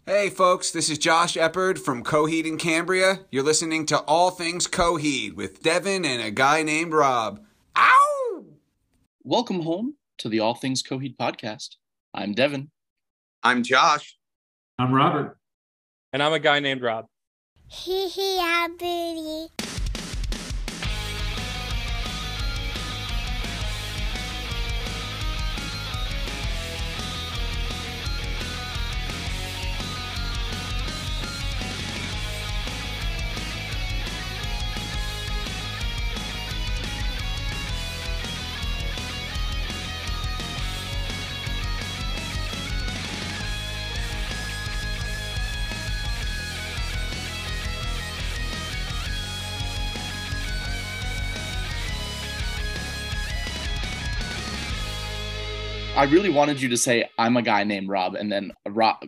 Hey folks, this is Josh Eppard from Coheed in Cambria. You're listening to All Things Coheed with Devin and a guy named Rob. Ow! Welcome home to the All Things Coheed podcast. I'm Devin. I'm Josh. I'm Robert. And I'm a guy named Rob. Hee hee, ah, booty. I really wanted you to say I'm a guy named Rob, and then Rob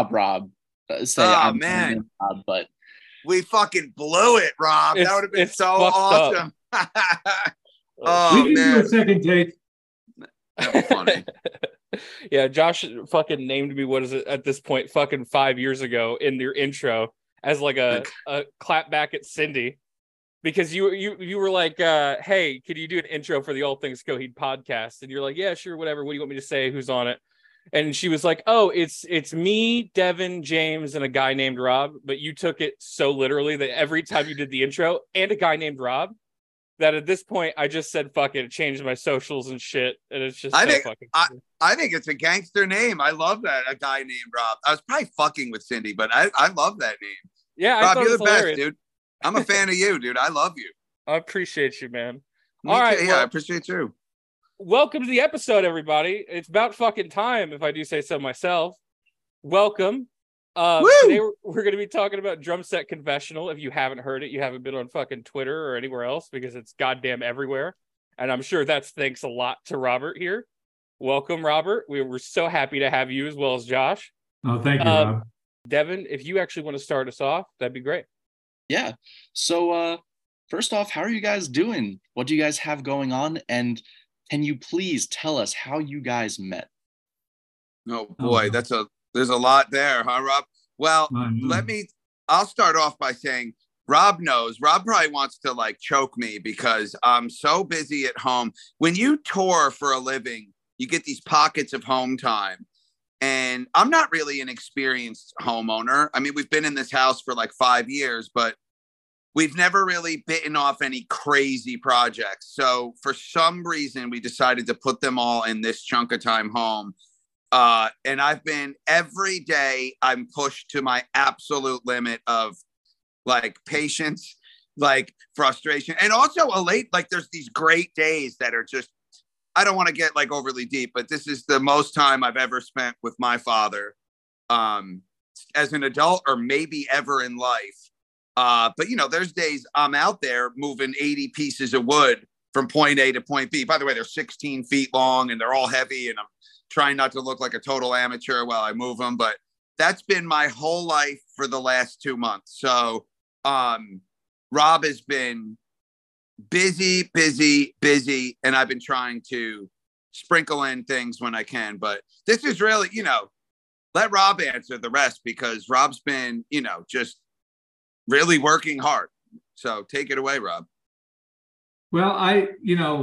say I'm a guy named Rob, but we fucking blew it, Rob. That would have been so awesome. Oh, we can do a second take. That was funny. Yeah, Josh fucking named me, what is it at this point, fucking 5 years ago in your intro as like a clap back at Cindy. Because you were like, hey, could you do an intro for the All Things Coheed podcast? And you're like, yeah, sure, whatever. What do you want me to say? Who's on it? And she was like, oh, it's me, Devin, James, and a guy named Rob. But you took it so literally that every time you did the intro and a guy named Rob, that at this point I just said fuck it, changed my socials and shit. And it's just I think it's a gangster name. I love that, a guy named Rob. I was probably fucking with Cindy, but I love that name. Yeah, Rob, you're the hilarious. best, dude. I'm a fan of you, dude. I love you. I appreciate you, man. Me All too. right. Yeah, I appreciate you. Welcome to the episode, everybody. It's about fucking time, if I do say so myself. Welcome. Today we're going to be talking about Drum Set Confessional. If you haven't heard it, you haven't been on fucking Twitter or anywhere else because it's goddamn everywhere. And I'm sure that's thanks a lot to Robert here. Welcome, Robert. We're so happy to have you as well as Josh. Oh, thank you, Rob. Devin, if you actually want to start us off, that'd be great. yeah. So first off, how are you guys doing? What do you guys have going on? And can you please tell us how you guys met? Oh boy, there's a lot there, huh, Rob? Well, I'll start off by saying Rob knows. Rob probably wants to like choke me because I'm so busy at home. When you tour for a living, you get these pockets of home time. And I'm not really an experienced homeowner. I mean, we've been in this house for like 5 years, but we've never really bitten off any crazy projects. So for some reason, we decided to put them all in this chunk of time home. And I've been every day, I'm pushed to my absolute limit of like patience, like frustration, and also there's these great days that are just, I don't want to get like overly deep, but this is the most time I've ever spent with my father as an adult or maybe ever in life. But, you know, there's days I'm out there moving 80 pieces of wood from point A to point B. By the way, they're 16 feet long and they're all heavy. And I'm trying not to look like a total amateur while I move them. But that's been my whole life for the last 2 months. So Rob has been busy, and I've been trying to sprinkle in things when I can, but this is really, you know, let Rob answer the rest because Rob's been, you know, just really working hard. So take it away, Rob. Well, I'm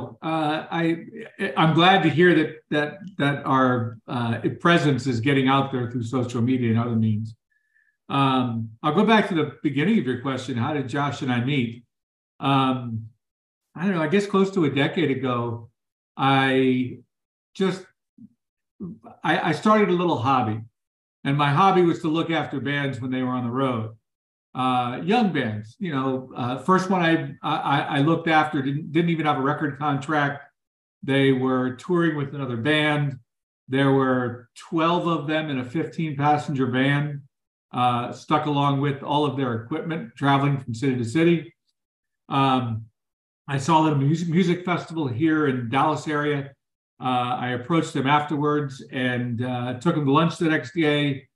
glad to hear that our presence is getting out there through social media and other means. I'll go back to the beginning of your question. How did Josh and I meet? I don't know, I guess close to a decade ago, I started a little hobby. And my hobby was to look after bands when they were on the road. Young bands, you know, first one I looked after didn't even have a record contract. They were touring with another band. There were 12 of them in a 15-passenger van, stuck along with all of their equipment, traveling from city to city. I saw them at a music festival here in Dallas area. I approached them afterwards and took them to lunch the next day.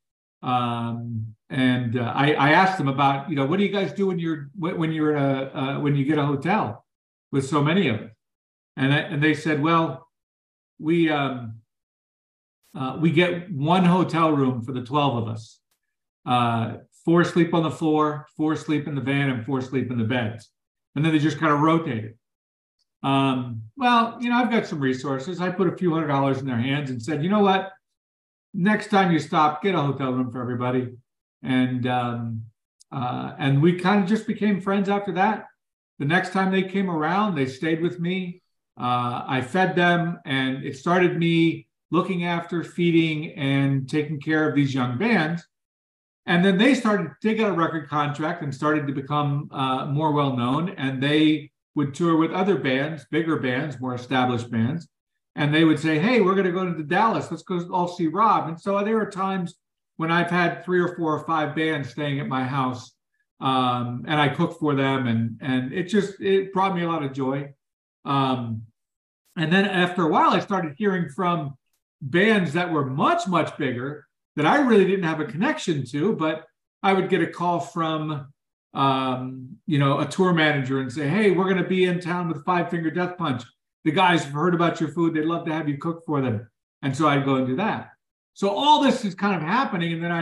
I asked them about, you know, what do you guys do when you get a hotel with so many of us? And they said, well, we get one hotel room for the 12 of us. 4 sleep on the floor, 4 sleep in the van, and 4 sleep in the beds. And then they just kind of rotated. Well, I've got some resources. I put a few $100s in their hands and said, you know what? Next time you stop, get a hotel room for everybody. And we kind of just became friends after that. The next time they came around, they stayed with me. I fed them, and it started me looking after, feeding, and taking care of these young bands. And then they got a record contract and started to become more well-known. And they would tour with other bands, bigger bands, more established bands. And they would say, hey, we're going to go to Dallas. Let's go all see Rob. And so there are times when I've had 3 or 4 or 5 bands staying at my house, and I cook for them. And it brought me a lot of joy. And then after a while, I started hearing from bands that were much, much bigger that I really didn't have a connection to, but I would get a call from a tour manager and say, hey, we're going to be in town with Five Finger Death Punch. The guys have heard about your food. They'd love to have you cook for them. And so I'd go and do that. So all this is kind of happening. And then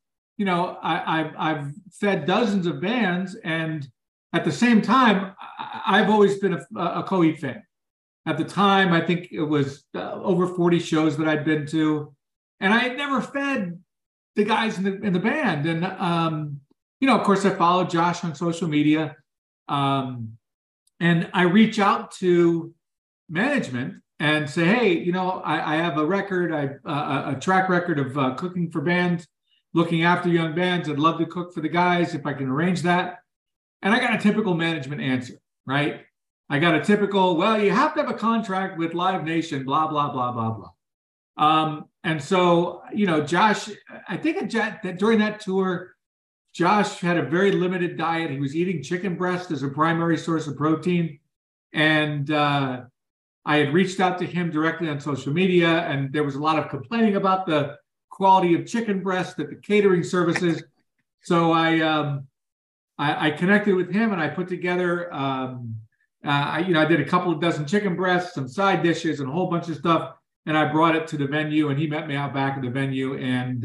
I've fed dozens of bands. And at the same time, I've always been a Coheed fan. At the time, I think it was over 40 shows that I'd been to. And I had never fed the guys in the band. And, of course, I followed Josh on social media. And I reach out to management and say, hey, I have a record, a track record of cooking for bands, looking after young bands. I'd love to cook for the guys if I can arrange that. And I got a typical management answer, right? I got a typical, well, you have to have a contract with Live Nation, blah, blah, blah, blah, blah. And so, Josh, I think that during that tour, Josh had a very limited diet. He was eating chicken breast as a primary source of protein. And I had reached out to him directly on social media, and there was a lot of complaining about the quality of chicken breast at the catering services. So I connected with him, and I put together, I did a couple of dozen chicken breasts, some side dishes, and a whole bunch of stuff. And I brought it to the venue, and he met me out back at the venue. And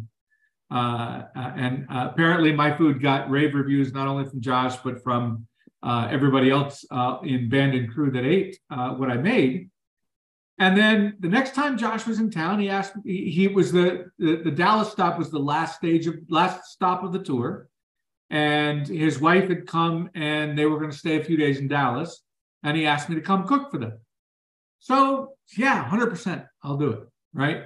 apparently my food got rave reviews, not only from Josh, but from everybody else in band and crew that ate what I made. And then the next time Josh was in town, he asked me, he was the Dallas stop was the last stop of the tour. And his wife had come, and they were going to stay a few days in Dallas. And he asked me to come cook for them. So yeah, 100%, I'll do it. Right.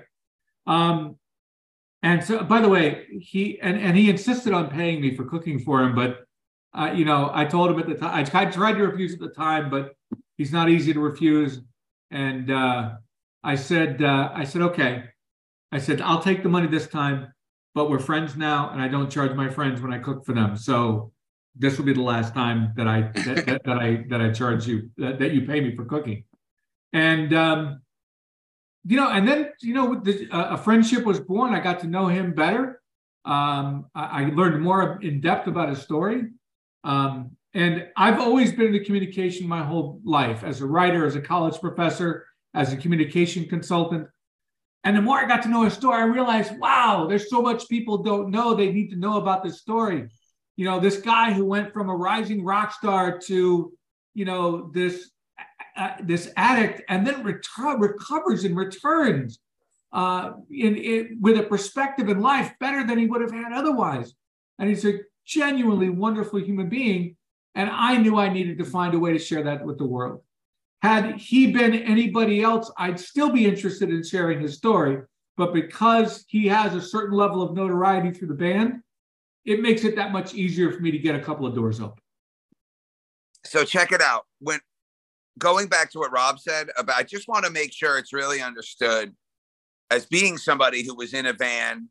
And so, by the way, he insisted on paying me for cooking for him. But, I told him at the time, I tried to refuse at the time, but he's not easy to refuse. And I said, okay. I said, I'll take the money this time, but we're friends now, and I don't charge my friends when I cook for them. So this will be the last time that I charge you, that you pay me for cooking. And and then a friendship was born. I got to know him better. I learned more in depth about his story. And I've always been into communication my whole life, as a writer, as a college professor, as a communication consultant. And the more I got to know his story, I realized, wow, there's so much people don't know. They need to know about this story. This guy who went from a rising rock star to, this addict, and then recovers and returns with a perspective in life better than he would have had otherwise. And he's a genuinely wonderful human being. And I knew I needed to find a way to share that with the world. Had he been anybody else, I'd still be interested in sharing his story. But because he has a certain level of notoriety through the band, it makes it that much easier for me to get a couple of doors open. So check it out. Going back to what Rob said about, I just want to make sure it's really understood as being somebody who was in a van,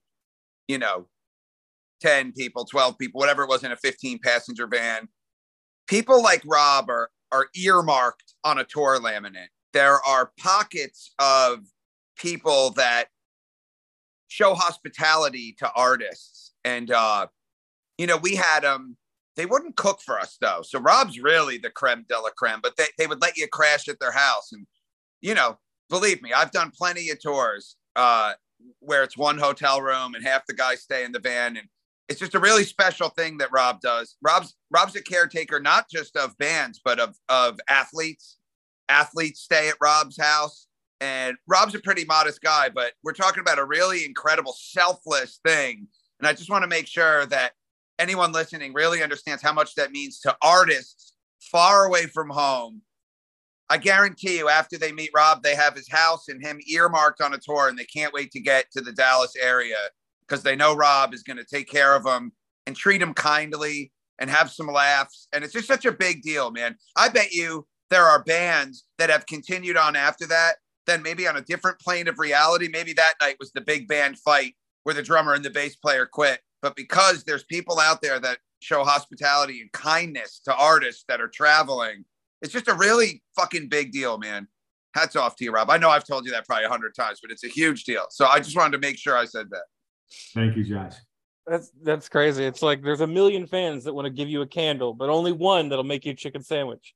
10 people, 12 people, whatever it was, in a 15-passenger van. People like Rob are earmarked on a tour laminate. There are pockets of people that show hospitality to artists. And, we had them. They wouldn't cook for us, though. So Rob's really the creme de la creme, but they would let you crash at their house. And, believe me, I've done plenty of tours where it's one hotel room and half the guys stay in the van. And it's just a really special thing that Rob does. Rob's a caretaker, not just of bands, but of athletes. Athletes stay at Rob's house. And Rob's a pretty modest guy, but we're talking about a really incredible, selfless thing. And I just want to make sure that anyone listening really understands how much that means to artists far away from home. I guarantee you, after they meet Rob, they have his house and him earmarked on a tour, and they can't wait to get to the Dallas area because they know Rob is going to take care of them and treat them kindly and have some laughs. And it's just such a big deal, man. I bet you there are bands that have continued on after that, then maybe on a different plane of reality. Maybe that night was the big band fight where the drummer and the bass player quit. But because there's people out there that show hospitality and kindness to artists that are traveling, it's just a really fucking big deal, man. Hats off to you, Rob. I know I've told you that probably 100 times, but it's a huge deal. So I just wanted to make sure I said that. Thank you, Josh. That's crazy. It's like there's a million fans that want to give you a candle, but only one that'll make you a chicken sandwich.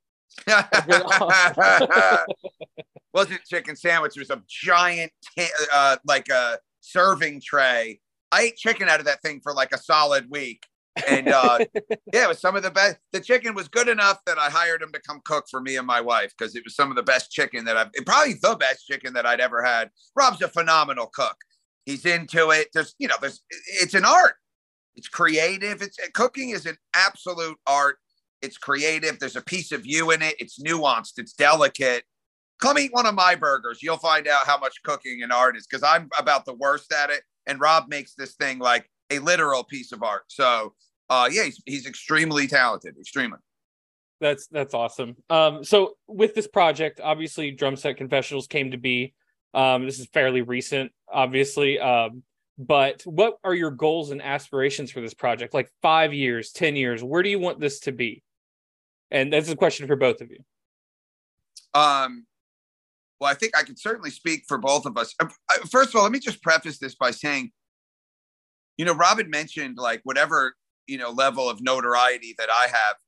Wasn't chicken sandwich. It was a giant, like a serving tray. I ate chicken out of that thing for like a solid week. And yeah, it was some of the best. The chicken was good enough that I hired him to come cook for me and my wife because it was some of the best chicken that probably the best chicken that I'd ever had. Rob's a phenomenal cook. He's into it. It's an art. It's creative. Cooking is an absolute art. It's creative. There's a piece of you in it. It's nuanced. It's delicate. Come eat one of my burgers. You'll find out how much cooking and art is because I'm about the worst at it. And Rob makes this thing like a literal piece of art. So yeah, he's extremely talented. Extremely. That's awesome. So with this project, obviously Drum Set Confessionals came to be. This is fairly recent, obviously. But what are your goals and aspirations for this project? Like 5 years, 10 years, where do you want this to be? And that's a question for both of you. Well, I think I could certainly speak for both of us. First of all, let me just preface this by saying, Rob had mentioned like whatever, level of notoriety that I have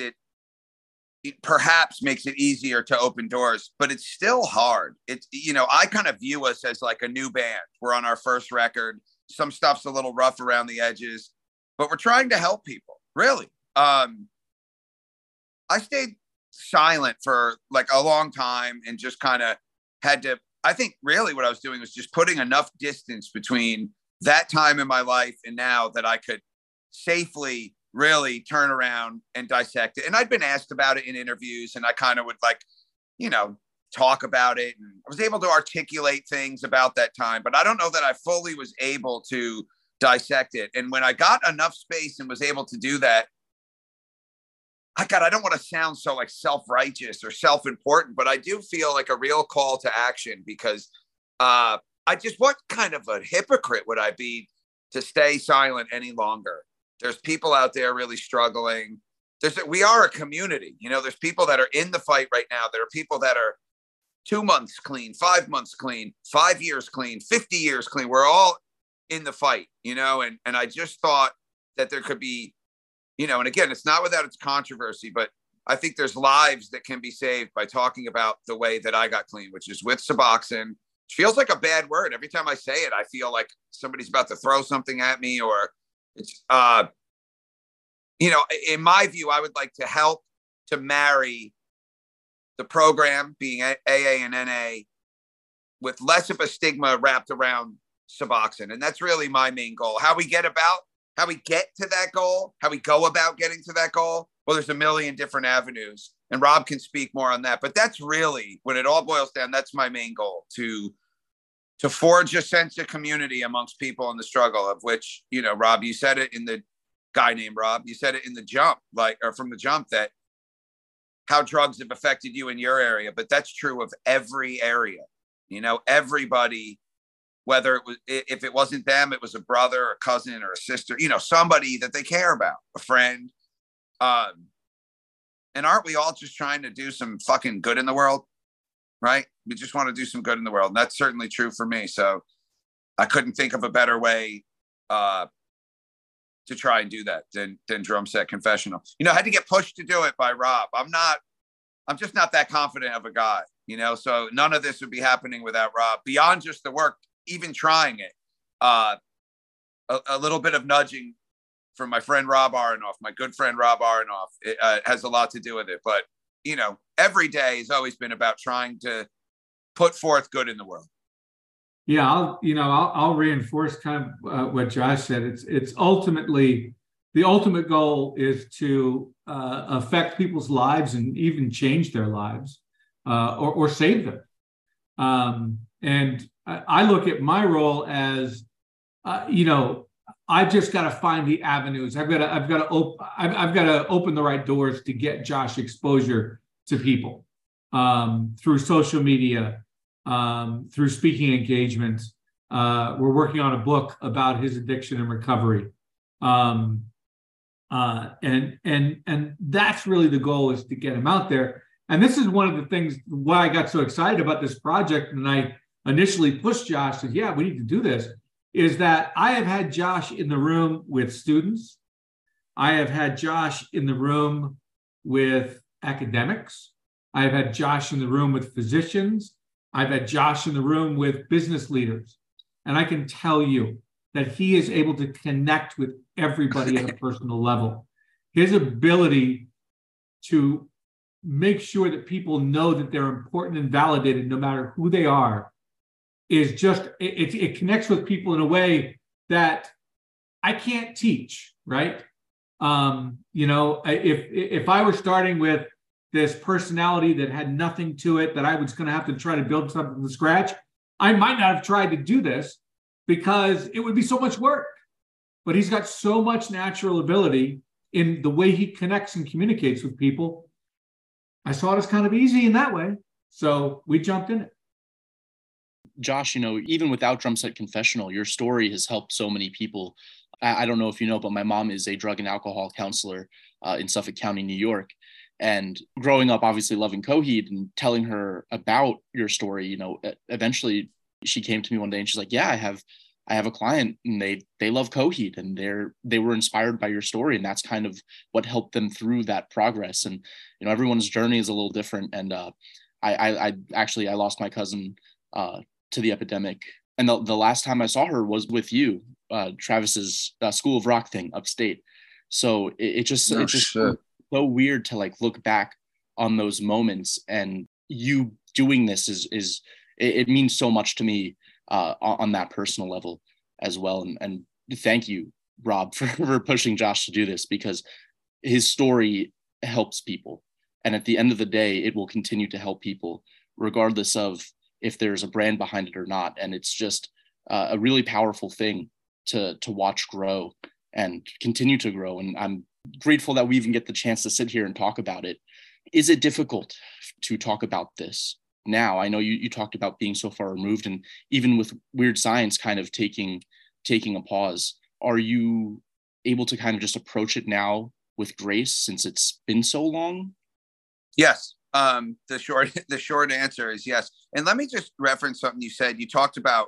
perhaps makes it easier to open doors, but it's still hard. It's, I kind of view us as like a new band. We're on our first record. Some stuff's a little rough around the edges, but we're trying to help people, really. I stayed silent for like a long time and just kind of I think really what I was doing was just putting enough distance between that time in my life and now that I could safely really turn around and dissect it. And I'd been asked about it in interviews and I kind of would talk about it. And I was able to articulate things about that time, but I don't know that I fully was able to dissect it. And when I got enough space and was able to do that, I don't want to sound so like self-righteous or self-important, but I do feel like a real call to action because what kind of a hypocrite would I be to stay silent any longer? There's people out there really struggling. We are a community. There's people that are in the fight right now. There are people that are 2 months clean, 5 months clean, 5 years clean, 50 years clean. We're all in the fight, and I just thought that there could be, and again, it's not without its controversy, but I think there's lives that can be saved by talking about the way that I got clean, which is with Suboxone. It feels like a bad word. Every time I say it, I feel like somebody's about to throw something at me or it's, in my view, I would like to help to marry the program being AA and NA with less of a stigma wrapped around Suboxone. And that's really my main goal. How we get to that goal, how we go about getting to that goal. Well, there's a million different avenues and Rob can speak more on that, but that's really when it all boils down. That's my main goal to forge a sense of community amongst people in the struggle of which, Rob, you said it in the guy named Rob, you said it in the jump, from the jump that how drugs have affected you in your area, but that's true of every area, everybody, whether if it wasn't them, it was a brother, a cousin or a sister, somebody that they care about, a friend. And aren't we all just trying to do some fucking good in the world? Right? We just want to do some good in the world. And that's certainly true for me. So I couldn't think of a better way to try and do that than Drum Set Confessional. I had to get pushed to do it by Rob. I'm just not that confident of a guy, so none of this would be happening without Rob beyond just the work, even trying it. A little bit of nudging from my friend Rob Aronoff, my good friend Rob Aronoff. It has a lot to do with it. But, you know, every day has always been about trying to put forth good in the world. Yeah, I'll reinforce kind of what Josh said. It's ultimately, the ultimate goal is to affect people's lives and even change their lives, or save them. And I look at my role as, I've just got to find the avenues. I've got to open the right doors to get Josh exposure to people, through social media, through speaking engagements. We're working on a book about his addiction and recovery. And that's really the goal, is to get him out there. And this is one of the things why I got so excited about this project. And I initially pushed Josh, said, yeah, we need to do this, is that I have had Josh in the room with students. I have had Josh in the room with academics. I have had Josh in the room with physicians. I've had Josh in the room with business leaders. And I can tell you that he is able to connect with everybody at a personal level. His ability to make sure that people know that they're important and validated no matter who they are is just, it connects with people in a way that I can't teach, right? If I were starting with this personality that had nothing to it, that I was going to have to try to build something from scratch, I might not have tried to do this because it would be so much work. But he's got so much natural ability in the way he connects and communicates with people. I saw it as kind of easy in that way. So we jumped in it. Josh, even without Drum Set Confessional, your story has helped so many people. I don't know if you know, but my mom is a drug and alcohol counselor in Suffolk County, New York. And growing up, obviously loving Coheed and telling her about your story, eventually she came to me one day and she's like, yeah, I have a client and they love Coheed and they were inspired by your story. And that's kind of what helped them through that progress. And, everyone's journey is a little different. And I lost my cousin to the epidemic. And the last time I saw her was with you, Travis's School of Rock thing upstate. So it's just so weird to look back on those moments, and you doing this it means so much to me on that personal level as well. And thank you, Rob, for pushing Josh to do this, because his story helps people. And at the end of the day, it will continue to help people regardless of if there's a brand behind it or not. And it's just a really powerful thing to watch grow and continue to grow. And I'm grateful that we even get the chance to sit here and talk about it. Is it difficult to talk about this now? I know you talked about being so far removed, and even with Weird Science kind of taking a pause, are you able to kind of just approach it now with grace since it's been so long? Yes. The short answer is yes. And let me just reference something you said. You talked about,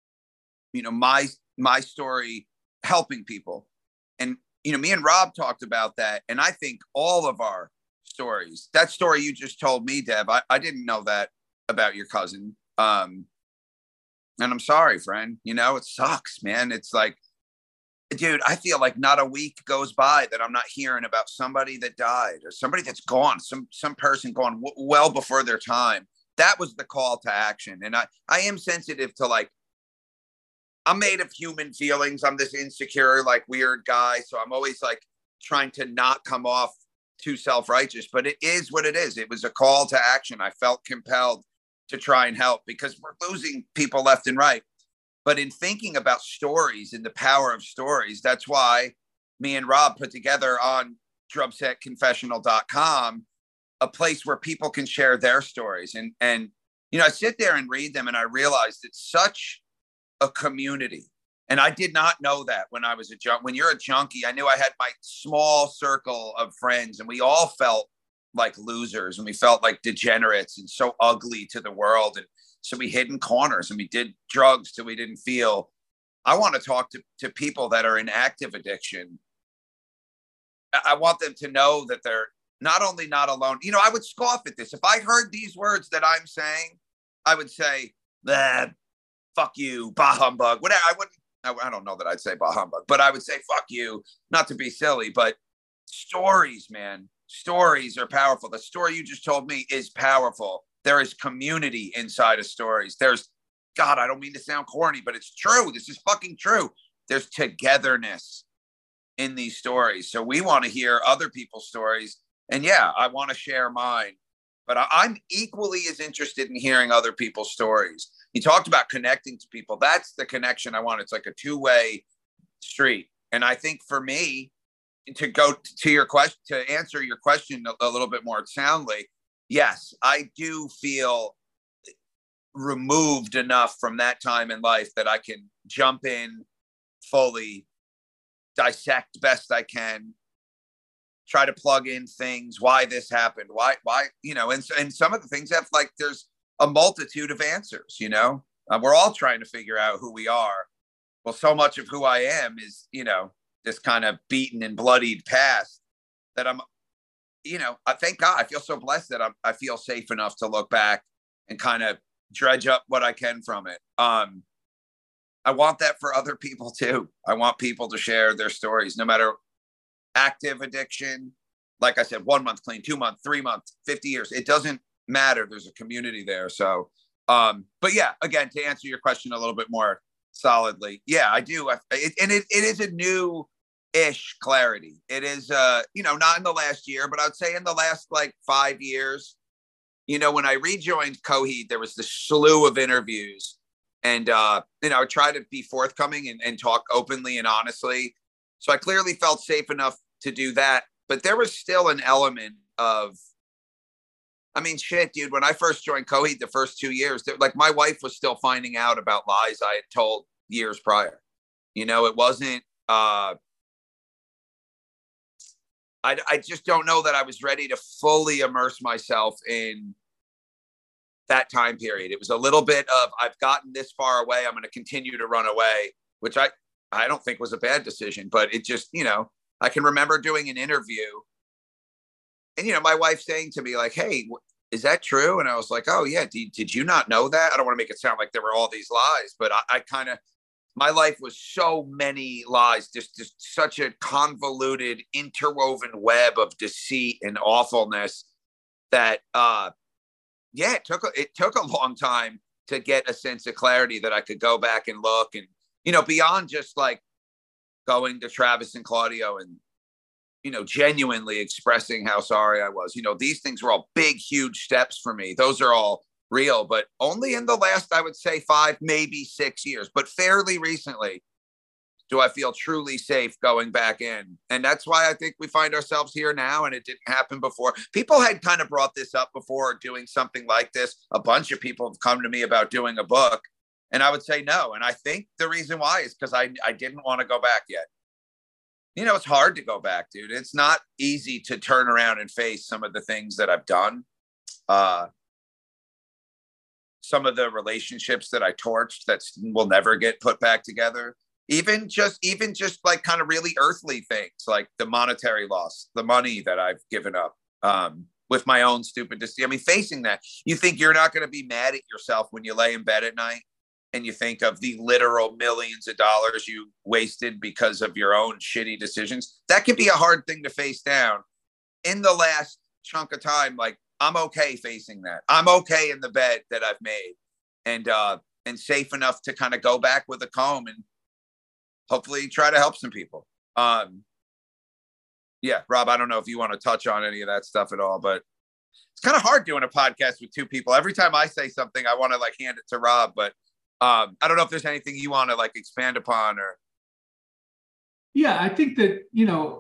my story helping people. And, me and Rob talked about that. And I think all of our stories, that story you just told me, Deb, I didn't know that about your cousin. And I'm sorry, friend, it sucks, man. It's like, dude, I feel like not a week goes by that I'm not hearing about somebody that died or somebody that's gone, some person gone well before their time. That was the call to action. And I am sensitive to I'm made of human feelings. I'm this insecure, weird guy. So I'm always trying to not come off too self-righteous, but it is what it is. It was a call to action. I felt compelled to try and help because we're losing people left and right. But in thinking about stories and the power of stories, that's why me and Rob put together on drumsetconfessional.com a place where people can share their stories. And I sit there and read them, and I realized it's such a community. And I did not know that when I was when you're a junkie. I knew I had my small circle of friends, and we all felt like losers, and we felt like degenerates and so ugly to the world. And so we hid in corners and we did drugs till we didn't feel. I want to talk to people that are in active addiction. I want them to know that they're not only not alone. I would scoff at this. If I heard these words that I'm saying, I would say, fuck you, bah humbug, whatever. I don't know that I'd say bah humbug, but I would say fuck you, not to be silly, but stories, man. Stories are powerful. The story you just told me is powerful. There is community inside of stories. There's, God, I don't mean to sound corny, but it's true. This is fucking true. There's togetherness in these stories. So we want to hear other people's stories. And yeah, I want to share mine, but I'm equally as interested in hearing other people's stories. You talked about connecting to people. That's the connection I want. It's like a two-way street. And I think for me, to go to your question, to answer your question a little bit more soundly, yes, I do feel removed enough from that time in life that I can jump in fully, dissect best I can, try to plug in things, why this happened, why, you know, and some of the things have like, there's a multitude of answers, you know, we're all trying to figure out who we are. Well, so much of who I am is, you know, this kind of beaten and bloodied past that I'm, you know, I thank God, I feel so blessed that I feel safe enough to look back and kind of dredge up what I can from it. I want that for other people too. I want people to share their stories, no matter active addiction. Like I said, 1 month clean, 2 months, 3 months, 50 years. It doesn't matter. There's a community there. So, but yeah, again, to answer your question a little bit more solidly. Yeah, I do. It is a new-ish clarity. It is, you know, not in the last year, but I'd say in the last like 5 years. You know, when I rejoined Coheed, there was this slew of interviews, and you know, I try to be forthcoming and talk openly and honestly. So I clearly felt safe enough to do that, but there was still an element of, I mean, shit, dude, when I first joined Coheed the first 2 years, like my wife was still finding out about lies I had told years prior. You know, it wasn't, I just don't know that I was ready to fully immerse myself in that time period. It was a little bit of, I've gotten this far away, I'm going to continue to run away, which I don't think was a bad decision, but it just, you know, I can remember doing an interview and, you know, my wife saying to me like, hey, is that true? And I was like, oh yeah. Did you not know that? I don't want to make it sound like there were all these lies, but I kind of, my life was so many lies, just such a convoluted, interwoven web of deceit and awfulness that, yeah, it took a long time to get a sense of clarity that I could go back and look and, you know, beyond just like going to Travis and Claudio and, you know, genuinely expressing how sorry I was. You know, these things were all big, huge steps for me. Those are all real, but only in the last, I would say 5, maybe 6 years, but fairly recently do I feel truly safe going back in. And that's why I think we find ourselves here now. And it didn't happen before. People had kind of brought this up before, doing something like this. A bunch of people have come to me about doing a book, and I would say no. And I think the reason why is because I didn't want to go back yet. You know, it's hard to go back, dude. It's not easy to turn around and face some of the things that I've done. Some of the relationships that I torched that will never get put back together. Even just like kind of really earthly things, like the monetary loss, the money that I've given up with my own stupid decision. I mean, facing that, you think you're not going to be mad at yourself when you lay in bed at night and you think of the literal millions of dollars you wasted because of your own shitty decisions. That can be a hard thing to face down. In the last chunk of time, like, I'm okay facing that. I'm okay in the bed that I've made, and safe enough to kind of go back with a comb and hopefully try to help some people. Yeah, Rob, I don't know if you want to touch on any of that stuff at all, but it's kind of hard doing a podcast with 2 people. Every time I say something, I want to like hand it to Rob, but I don't know if there's anything you want to like expand upon or. Yeah, I think that, you know,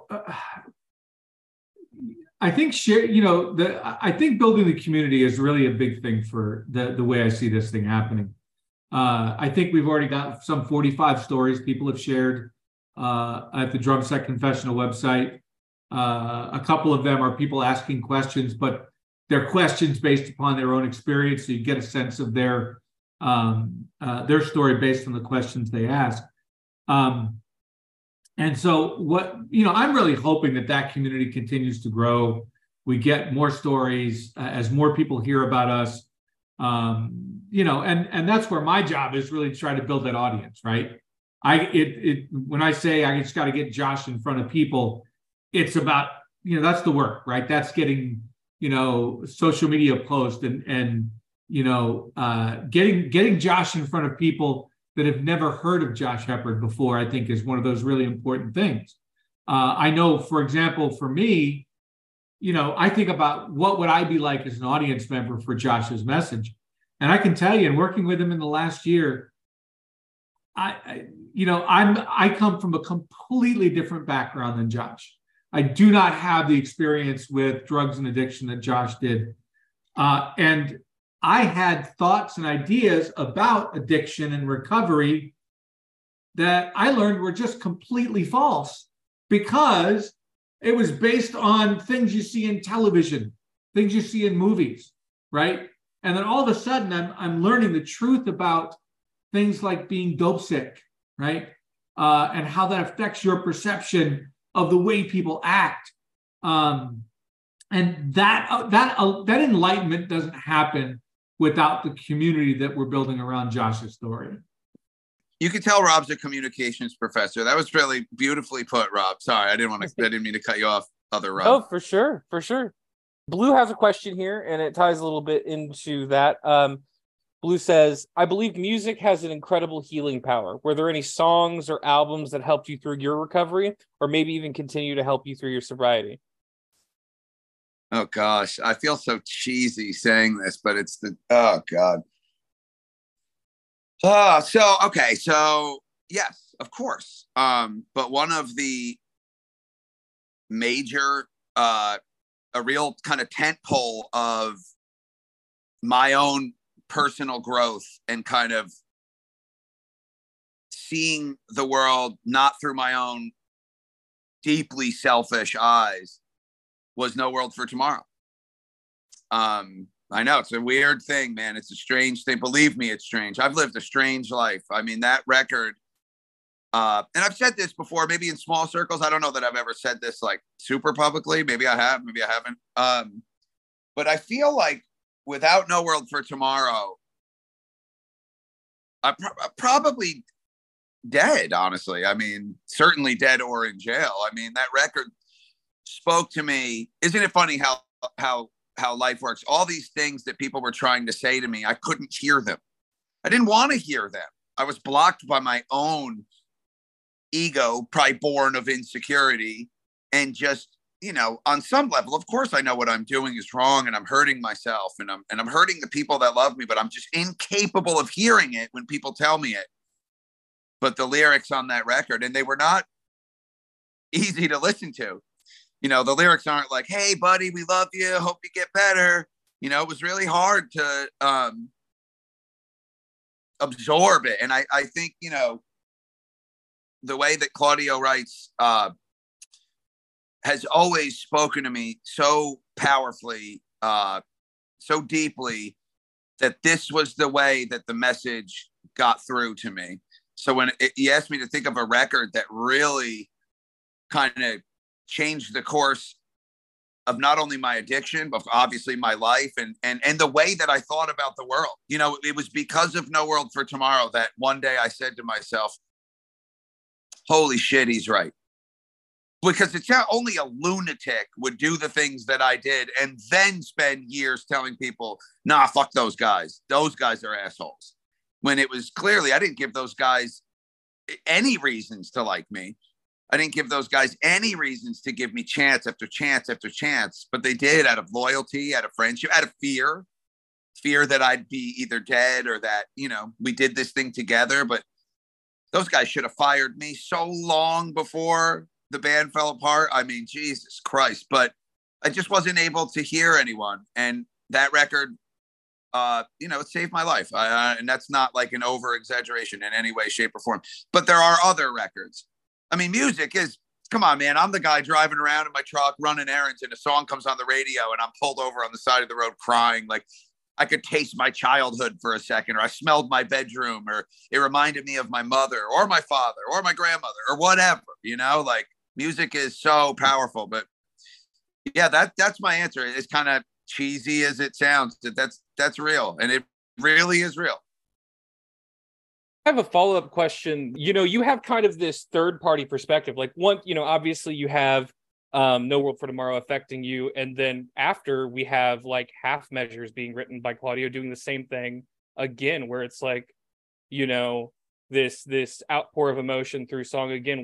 I think I think building the community is really a big thing for the way I see this thing happening. I think we've already got some 45 stories people have shared at the Drumset Confessional website. A couple of them are people asking questions, but they're questions based upon their own experience. So you get a sense of their story based on the questions they ask. And so I'm really hoping that community continues to grow. We get more stories as more people hear about us, and that's where my job is, really to try to build that audience, right? When I say I just got to get Josh in front of people, it's about, that's the work, right? That's getting, social media posts and getting Josh in front of people that have never heard of Josh Hepard before, I think is one of those really important things. I know, for example, for me, I think about what would I be like as an audience member for Josh's message. And I can tell you, in working with him in the last year, I come from a completely different background than Josh. I do not have the experience with drugs and addiction that Josh did. And I had thoughts and ideas about addiction and recovery that I learned were just completely false, because it was based on things you see in television, things you see in movies, right? And then all of a sudden, I'm learning the truth about things like being dope sick, right? And how that affects your perception of the way people act. And that enlightenment doesn't happen without the community that we're building around Josh's story. You can tell Rob's a communications professor. That was really beautifully put, Rob. Sorry, I didn't mean to cut you off, other Rob. Oh, for sure. Blue has a question here, and it ties a little bit into that. Blue says, I believe music has an incredible healing power. Were there any songs or albums that helped you through your recovery, or maybe even continue to help you through your sobriety? Oh, gosh. I feel so cheesy saying this, but it's oh, God. So yes, of course. But one of the major, a real kind of tent pole of my own personal growth and kind of seeing the world not through my own deeply selfish eyes was No World for Tomorrow. I know it's a weird thing, man. It's a strange thing. Believe me, it's strange. I've lived a strange life. I mean, that record, and I've said this before, maybe in small circles. I don't know that I've ever said this like super publicly. Maybe I have, maybe I haven't. But I feel like without No World for Tomorrow, I'm probably dead, honestly. I mean, certainly dead or in jail. I mean, that record spoke to me. Isn't it funny how life works? All these things that people were trying to say to me, I couldn't hear them. I didn't want to hear them. I was blocked by my own ego, probably born of insecurity, and just, on some level, of course, I know what I'm doing is wrong, and I'm hurting myself, and I'm hurting the people that love me, but I'm just incapable of hearing it when people tell me it. But the lyrics on that record, and they were not easy to listen to. The lyrics aren't like, hey, buddy, we love you. Hope you get better. It was really hard to absorb it. And I think, the way that Claudio writes has always spoken to me so powerfully, so deeply, that this was the way that the message got through to me. So when he asked me to think of a record that really kind of changed the course of not only my addiction, but obviously my life and the way that I thought about the world. It was because of No World for Tomorrow that one day I said to myself, holy shit, he's right. Because it's not only a lunatic would do the things that I did and then spend years telling people, nah, fuck those guys. Those guys are assholes. When it was clearly, I didn't give those guys any reasons to like me. I didn't give those guys any reasons to give me chance after chance after chance, but they did out of loyalty, out of friendship, out of fear that I'd be either dead or that, we did this thing together. But those guys should have fired me so long before the band fell apart. I mean, Jesus Christ. But I just wasn't able to hear anyone. And that record, it saved my life. And that's not like an over exaggeration in any way, shape or form. But there are other records. I mean, music is, come on, man. I'm the guy driving around in my truck, running errands, and a song comes on the radio and I'm pulled over on the side of the road crying. Like I could taste my childhood for a second, or I smelled my bedroom, or it reminded me of my mother or my father or my grandmother or whatever, like music is so powerful. But yeah, that's my answer. It's kind of cheesy as it sounds. That's real. And it really is real. I have a follow-up question. You know, you have kind of this third-party perspective. Like one, you know, obviously you have No World for Tomorrow affecting you. And then after we have like Half Measures being written by Claudio doing the same thing again, where it's like, you know, this outpour of emotion through song again.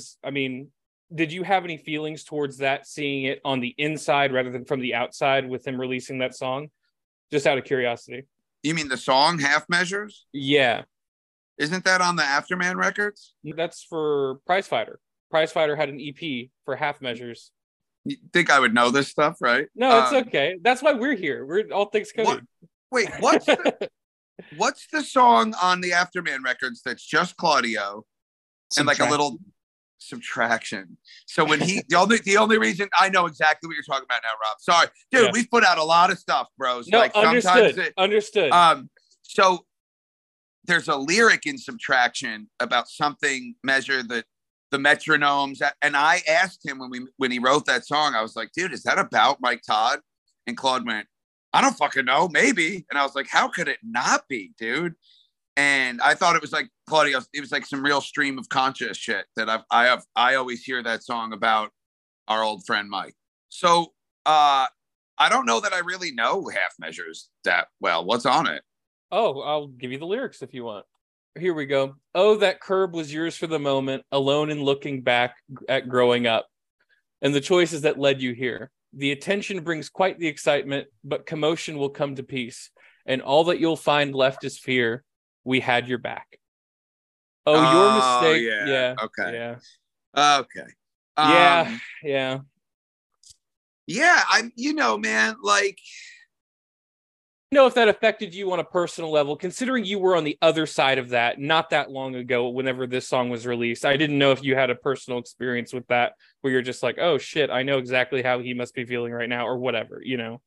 Did you have any feelings towards that, seeing it on the inside rather than from the outside with him releasing that song? Just out of curiosity. You mean the song Half Measures? Yeah. Isn't that on the Afterman records? That's for Prizefighter. Prizefighter had an EP for Half Measures. You think I would know this stuff, right? No, it's okay. That's why we're here. We're all things Cody. Wait, what's the song on the Afterman records that's just Claudio and like a little Subtraction? So when the only reason I know exactly what you're talking about now, Rob. Sorry, dude, we've put out a lot of stuff, bros. No, like understood. So there's a lyric in Subtraction about something measure the metronomes, and I asked him when he wrote that song, I was like, dude, is that about Mike Todd? And Claude went, I don't fucking know, maybe. And I was like, how could it not be, dude? And I thought it was like Claudio. It was like some real stream of conscious shit that I always hear that song about our old friend Mike. So I don't know that I really know Half Measures that well. What's on it? Oh, I'll give you the lyrics if you want. Here we go. Oh, that curb was yours for the moment, alone and looking back at growing up, and the choices that led you here. The attention brings quite the excitement, but commotion will come to peace, and all that you'll find left is fear. We had your back. Oh, your mistake. Yeah. Okay. Yeah. Okay. Yeah. Yeah. Man, like, know if that affected you on a personal level, considering you were on the other side of that not that long ago whenever this song was released. I didn't know if you had a personal experience with that where you're just like, oh shit, I know exactly how he must be feeling right now or whatever, you know?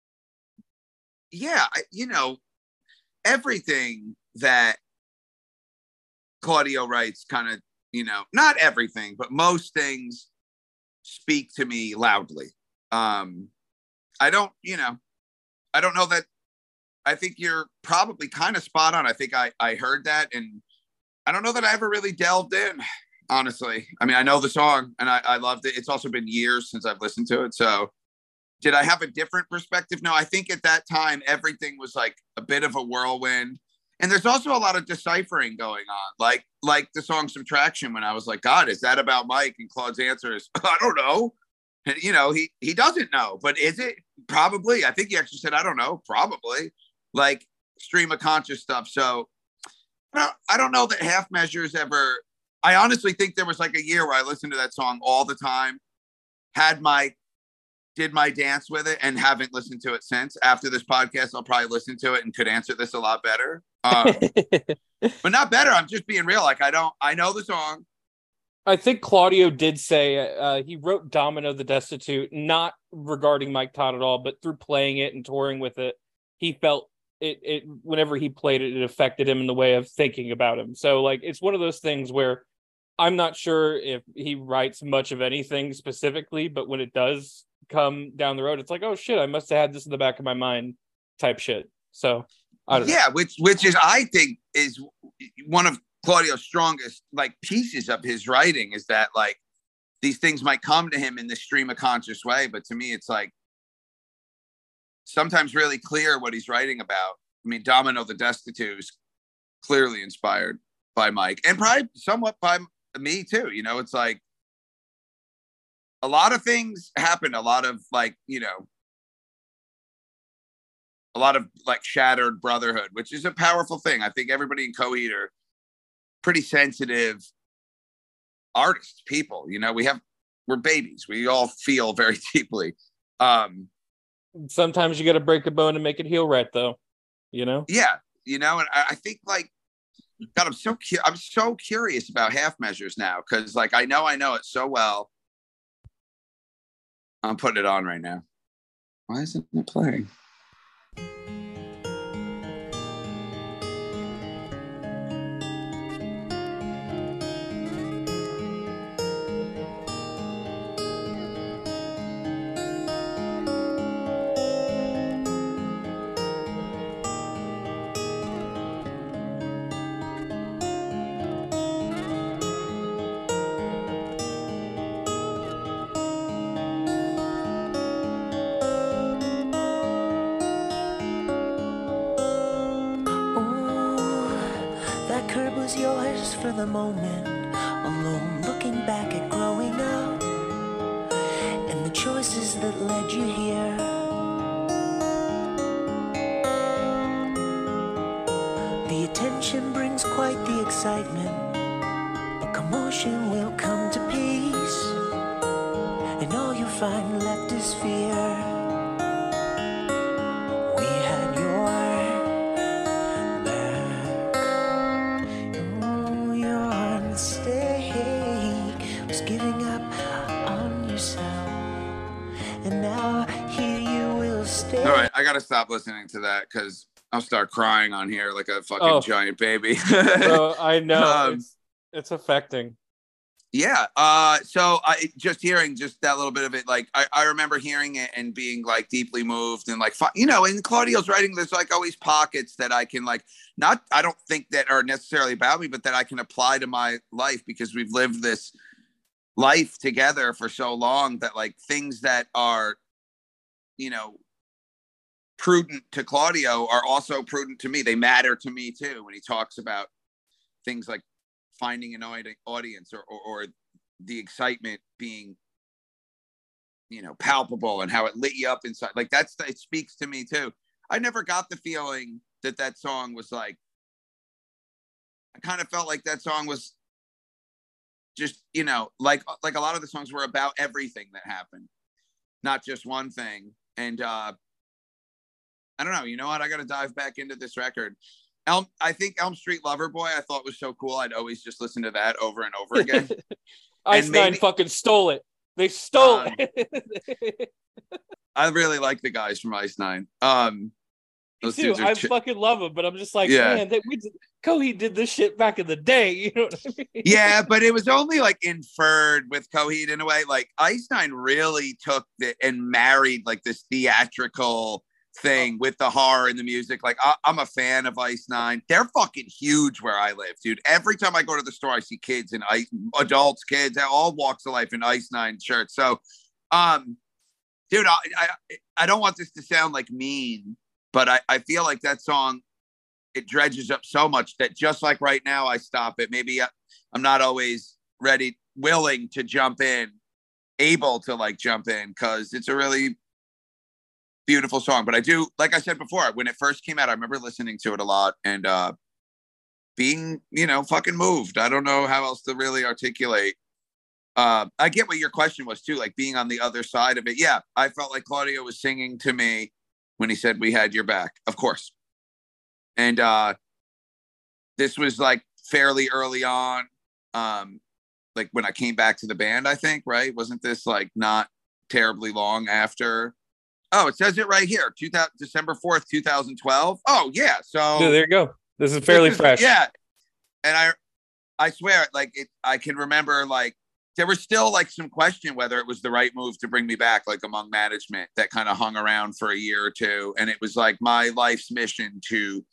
Yeah, everything that Claudio writes kind of, not everything, but most things speak to me loudly. I don't know that. I think you're probably kind of spot on. I think I heard that, and I don't know that I ever really delved in, honestly. I mean, I know the song and I loved it. It's also been years since I've listened to it. So did I have a different perspective? No, I think at that time, everything was like a bit of a whirlwind. And there's also a lot of deciphering going on, like the song Subtraction, when I was like, God, is that about Mike? And Claude's answer is, I don't know. And, he doesn't know, but is it? Probably. I think he actually said, I don't know, probably. Like stream of conscious stuff. So I don't know that Half Measures ever. I honestly think there was like a year where I listened to that song all the time, did my dance with it, and haven't listened to it since. After this podcast, I'll probably listen to it and could answer this a lot better. But not better. I'm just being real. Like I know the song. I think Claudio did say he wrote Domino the Destitute, not regarding Mike Todd at all, but through playing it and touring with it, he felt it whenever he played it, it affected him in the way of thinking about him. So like, it's one of those things where I'm not sure if he writes much of anything specifically, but when it does come down the road, it's like, oh shit, I must have had this in the back of my mind type shit. So I don't know. Yeah, which is, I think, is one of Claudio's strongest like pieces of his writing, is that like these things might come to him in this stream of conscious way, but to me it's like sometimes really clear what he's writing about. I mean, Domino the Destitute is clearly inspired by Mike, and probably somewhat by me too. It's like a lot of things happen, a lot of like, a lot of like shattered brotherhood, which is a powerful thing. I think everybody in Coheed are pretty sensitive artists, people. We're babies. We all feel very deeply. Sometimes you got to break a bone to make it heal right, though. Yeah, and I think like, God, I'm so curious about Half Measures now, because like I know it so well. I'm putting it on right now. Why isn't it playing? was yours for the moment, alone looking back at growing up and the choices that led you here. The attention brings quite the excitement, but commotion will come to peace, and all you find left is fear. We had your back. Oh, your mistake was giving up on yourself, and now here you will stay. All right, I gotta stop listening to that because I'll start crying on here like a fucking giant baby. Bro, I know. It's affecting. Yeah. So I just hearing just that little bit of it, like I remember hearing it and being like deeply moved and like, you know, in Claudio's writing, there's like always pockets that I can like, I don't think that are necessarily about me, but that I can apply to my life because we've lived this life together for so long that like things that are, you know, prudent to Claudio are also prudent to me. They matter to me too. When he talks about things like finding an audience or the excitement being, you know, palpable and how it lit you up inside. Like it speaks to me too. I never got the feeling that song was like, I kind of felt like that song was just, you know, like a lot of the songs were about everything that happened, not just one thing. And I don't know, you know what? I got to dive back into this record. I think Elm Street Loverboy I thought was so cool. I'd always just listen to that over and over again. Ice Nine fucking stole it. They stole it. I really like the guys from Ice Nine. Me too. I fucking love them, but I'm just like, man, Coheed did this shit back in the day. You know what I mean? Yeah, but it was only like inferred with Coheed in a way. Like Ice Nine really took and married like this theatrical thing with the horror and the music. Like I'm a fan of Ice Nine. They're fucking huge where I live, dude. Every time I go to the store, I see kids and adults, kids, all walks of life in Ice Nine shirts. So, dude, I don't want this to sound like mean, but I feel like that song, it dredges up so much that just like right now, I stop it. Maybe I'm not always willing to jump in, able to like jump in because it's a really beautiful song. But I do, like I said before, when it first came out, I remember listening to it a lot and being, you know, fucking moved. I don't know how else to really articulate. I get what your question was too, like being on the other side of it. Yeah, I felt like Claudio was singing to me when he said we had your back, of course. And this was like fairly early on, like when I came back to the band, I think, right? Wasn't this like not terribly long after? Oh, it says it right here, December 4th, 2012. Oh, yeah. So there you go. This is fairly fresh. Yeah. And I swear, like, I can remember, like, there was still, like, some question whether it was the right move to bring me back, like, among management that kind of hung around for a year or two. And it was, like, my life's mission to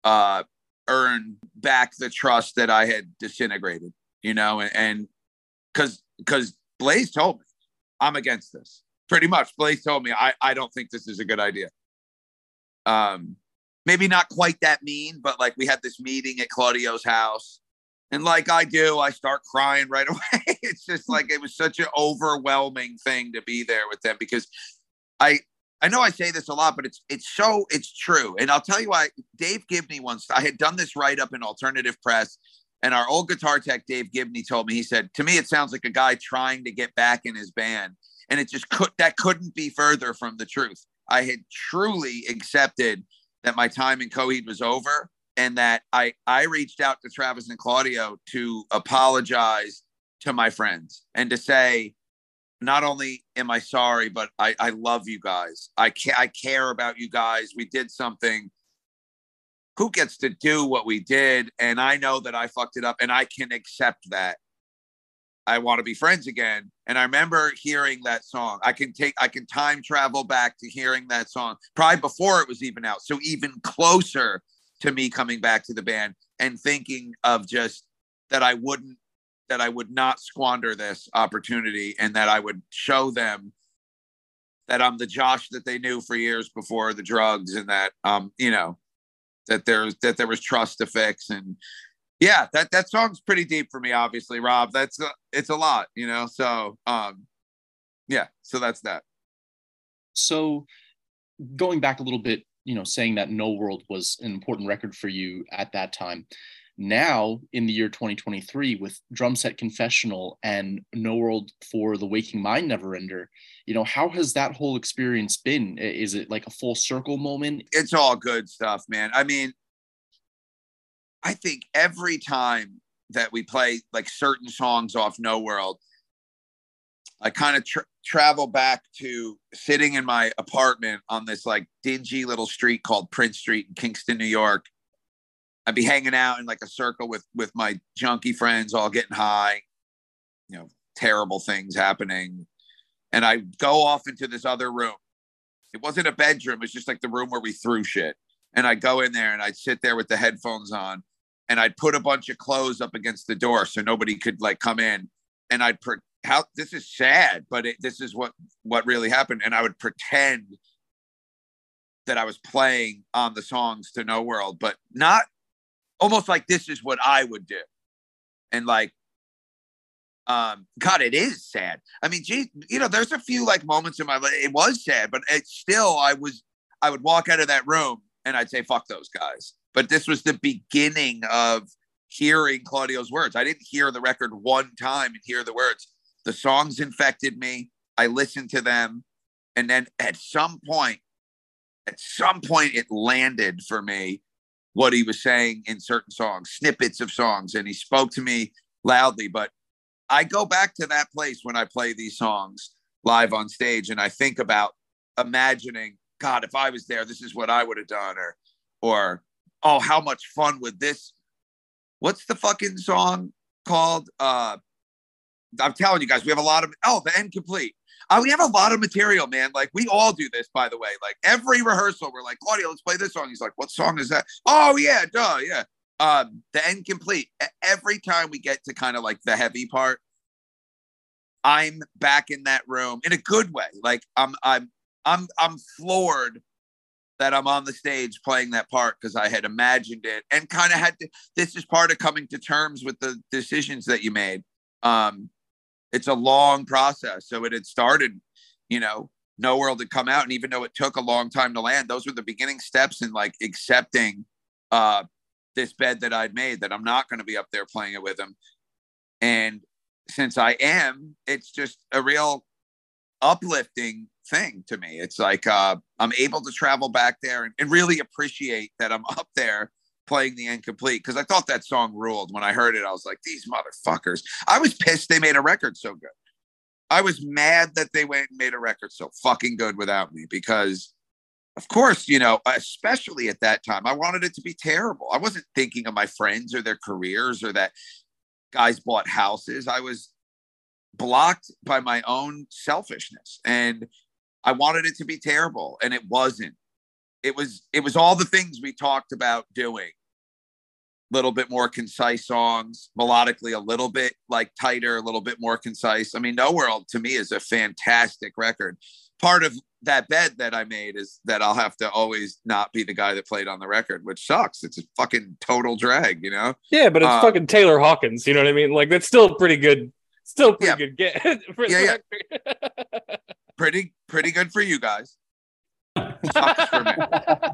earn back the trust that I had disintegrated, you know? And because Blaze told me, I'm against this. Pretty much, Blaze told me, I don't think this is a good idea. Maybe not quite that mean, but like we had this meeting at Claudio's house. And like I do, I start crying right away. It's just like it was such an overwhelming thing to be there with them because I know I say this a lot, but it's true. And I'll tell you why. Dave Gibney once, I had done this write-up in Alternative Press, and our old guitar tech, Dave Gibney, told me, he said, to me, it sounds like a guy trying to get back in his band. And it just couldn't be further from the truth. I had truly accepted that my time in Coheed was over and that I reached out to Travis and Claudio to apologize to my friends and to say, not only am I sorry, but I love you guys. I care about you guys. We did something. Who gets to do what we did? And I know that I fucked it up and I can accept that. I want to be friends again. And I remember hearing that song. I can time travel back to hearing that song probably before it was even out. So even closer to me coming back to the band and thinking of just that I would not squander this opportunity and that I would show them that I'm the Josh that they knew for years before the drugs and that, you know, that there was trust to fix. And Yeah, that song's pretty deep for me, obviously, Rob. It's a lot, So yeah, so that's that. So going back a little bit, saying that No World was an important record for you at that time. Now, in the year 2023, with Drum Set Confessional and No World for the Waking Mind Neverender, how has that whole experience been? Is it like a full circle moment? It's all good stuff, man. I mean, I think every time that we play like certain songs off No World, I kind of travel back to sitting in my apartment on this like dingy little street called Prince Street in Kingston, New York. I'd be hanging out in like a circle with my junkie friends, all getting high, terrible things happening. And I go off into this other room. It wasn't a bedroom. It was just like the room where we threw shit. And I'd go in there and I'd sit there with the headphones on and I'd put a bunch of clothes up against the door so nobody could like come in. And this is sad, but this is what really happened. And I would pretend that I was playing on the songs to No World, but not almost like this is what I would do. And like, God, it is sad. I mean, geez, there's a few like moments in my life. It was sad, but it's still, I would walk out of that room and I'd say, fuck those guys. But this was the beginning of hearing Claudio's words. I didn't hear the record one time and hear the words. The songs infected me. I listened to them. And then at some point it landed for me what he was saying in certain songs, snippets of songs. And he spoke to me loudly, but I go back to that place when I play these songs live on stage. And I think about imagining, God, if I was there, this is what I would have done. Or, oh, how much fun would this, what's the fucking song called? I'm telling you guys, we have a lot of, The End Complete. We have a lot of material, man. Like we all do this, by the way. Like every rehearsal, we're like, Claudio, let's play this song. He's like, what song is that? Oh yeah, duh, yeah. The End Complete. Every time we get to kind of like the heavy part, I'm back in that room in a good way. Like I'm floored that I'm on the stage playing that part because I had imagined it and kind of had to. This is part of coming to terms with the decisions that you made. It's a long process. So it had started, No World had come out. And even though it took a long time to land, those were the beginning steps in like accepting this bed that I'd made, that I'm not going to be up there playing it with him. And since I am, it's just a real uplifting thing to me. It's like I'm able to travel back there and really appreciate that I'm up there playing The End Complete, because I thought that song ruled. When I heard it, I was like, these motherfuckers. I was pissed they made a record so good. I was mad that they went and made a record so fucking good without me, because of course, especially at that time, I wanted it to be terrible. I wasn't thinking of my friends or their careers or that guys bought houses. I was blocked by my own selfishness and I wanted it to be terrible, and it wasn't. It was all the things we talked about doing. A little bit more concise songs, melodically a little bit like tighter, a little bit more concise. I mean, No World to me is a fantastic record. Part of that bed that I made is that I'll have to always not be the guy that played on the record, which sucks. It's a fucking total drag, Yeah, but it's fucking Taylor Hawkins, you know what I mean? Like that's still pretty good. Still pretty good get for the record. Pretty good for you guys. Sucks for me.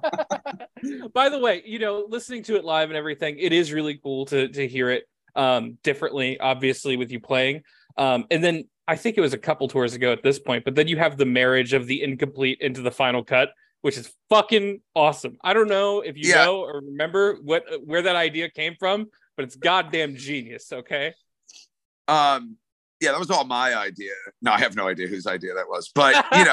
By the way, listening to it live and everything, it is really cool to hear it differently, obviously, with you playing. And then I think it was a couple tours ago at this point, but then you have the marriage of the incomplete into the final cut, which is fucking awesome. I don't know if you know or remember where that idea came from, but it's goddamn genius, okay? Yeah, that was all my idea. No, I have no idea whose idea that was, but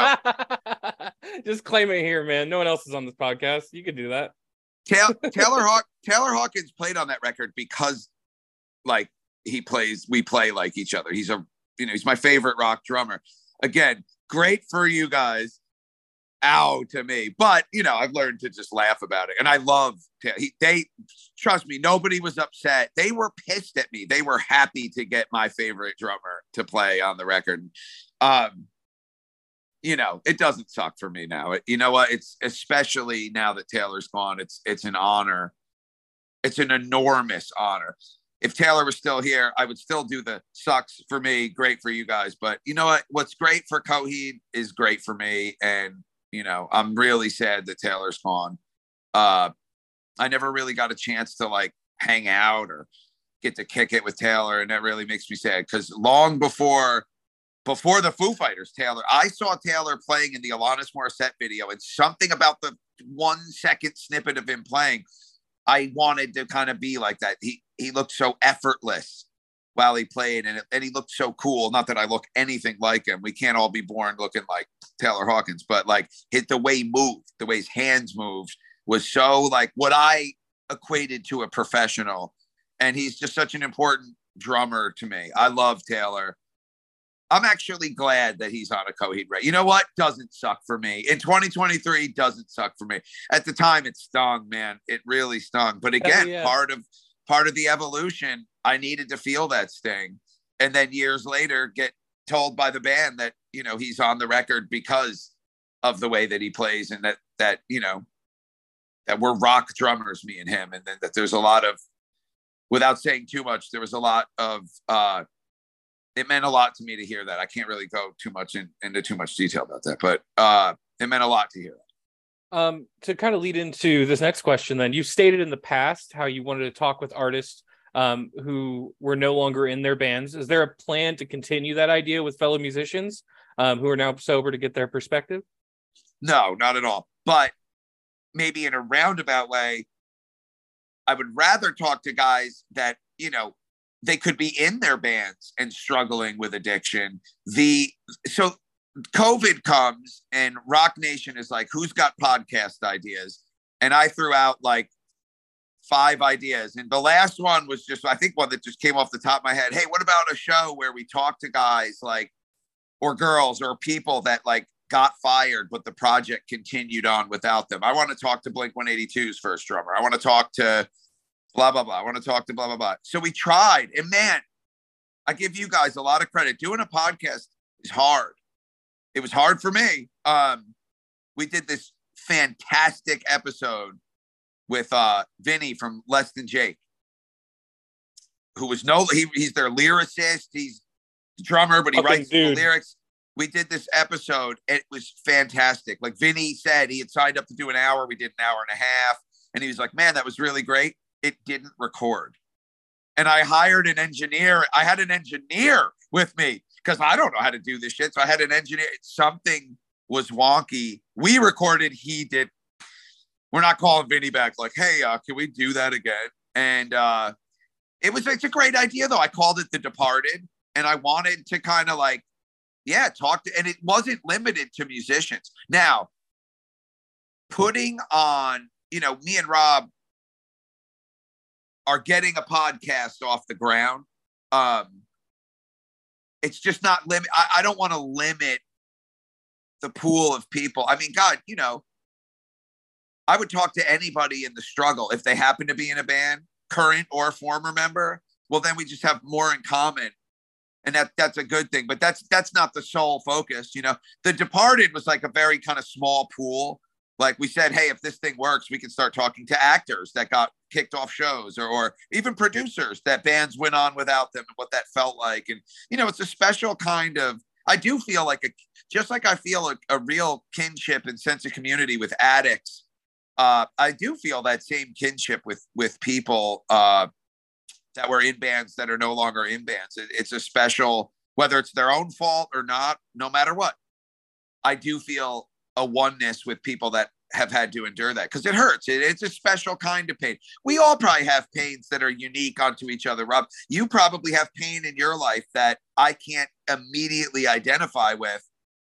just claim it here, man. No one else is on this podcast. You could do that. Taylor Hawkins played on that record because, like, we play like each other. He's he's my favorite rock drummer. Again, great for you guys. Ow to me, but I've learned to just laugh about it, and I love. They trust me. Nobody was upset. They were pissed at me. They were happy to get my favorite drummer to play on the record. It doesn't suck for me now. You know what? It's especially now that Taylor's gone. It's an honor. It's an enormous honor. If Taylor was still here, I would still do the sucks for me, great for you guys. But you know what? What's great for Coheed is great for me. And, you know, I'm really sad that Taylor's gone. I never really got a chance to like hang out or get to kick it with Taylor. And that really makes me sad because long before the Foo Fighters, Taylor, I saw Taylor playing in the Alanis Morissette video, and something about the 1 second snippet of him playing, I wanted to kind of be like that. He looked so effortless while he played, and he looked so cool. Not that I look anything like him. We can't all be born looking like Taylor Hawkins, but like the way he moved, the way his hands moved was so like what I equated to a professional. And he's just such an important drummer to me. I love Taylor. I'm actually glad that he's on a Coheed record. You know what? Doesn't suck for me. In 2023, doesn't suck for me. At the time, it stung, man. It really stung. But again, part of the evolution, I needed to feel that sting. And then years later, get told by the band that, you know, he's on the record because of the way that he plays, and that you know, that we're rock drummers, me and him. And then that there's a lot of, without saying too much, there was a lot of, it meant a lot to me to hear that. I can't really go too much into too much detail about that, but it meant a lot to hear that. To kind of lead into this next question, then, you stated in the past how you wanted to talk with artists who were no longer in their bands. Is there a plan to continue that idea with fellow musicians who are now sober to get their perspective? No, not at all. But maybe in a roundabout way, I would rather talk to guys that, you know, they could be in their bands and struggling with addiction. So COVID comes and Rock Nation is like, who's got podcast ideas? And I threw out like 5 ideas. And the last one was just, I think one that just came off the top of my head. Hey, what about a show where we talk to guys like, or girls or people that like got fired, but the project continued on without them? I want to talk to Blink-182's first drummer. I want to talk to blah, blah, blah. I want to talk to blah, blah, blah. So we tried. And man, I give you guys a lot of credit. Doing a podcast is hard. It was hard for me. We did this fantastic episode with Vinny from Less Than Jake, who was he's their lyricist. He's the drummer, but he writes the lyrics. We did this episode. It was fantastic. Like Vinny said, he had signed up to do an hour. We did an hour and a half. And he was like, man, that was really great. It didn't record. And I hired an engineer. I had an engineer with me because I don't know how to do this shit. So I had an engineer. Something was wonky. We recorded. He did. We're not calling Vinny back like, hey, can we do that again? And it's a great idea, though. I called it The Departed. And I wanted to kind of like, talk to, and it wasn't limited to musicians. Now, putting on, you know, me and Rob are getting a podcast off the ground. It's just not limit. I don't want to limit the pool of people. I mean, God, you know, I would talk to anybody in the struggle if they happen to be in a band, current or former member. Well, then we just have more in common. And that's a good thing, but that's not the sole focus. You know, The Departed was like a very kind of small pool. Like we said, hey, if this thing works, we can start talking to actors that got kicked off shows or even producers that bands went on without them and what that felt like. And, you know, it's a special kind of, I do feel like just like I feel a real kinship and sense of community with addicts. I do feel that same kinship with people that were in bands that are no longer in bands. It's a special, whether it's their own fault or not, no matter what. I do feel a oneness with people that have had to endure that because it hurts. It's a special kind of pain. We all probably have pains that are unique onto each other. Rob, you probably have pain in your life that I can't immediately identify with.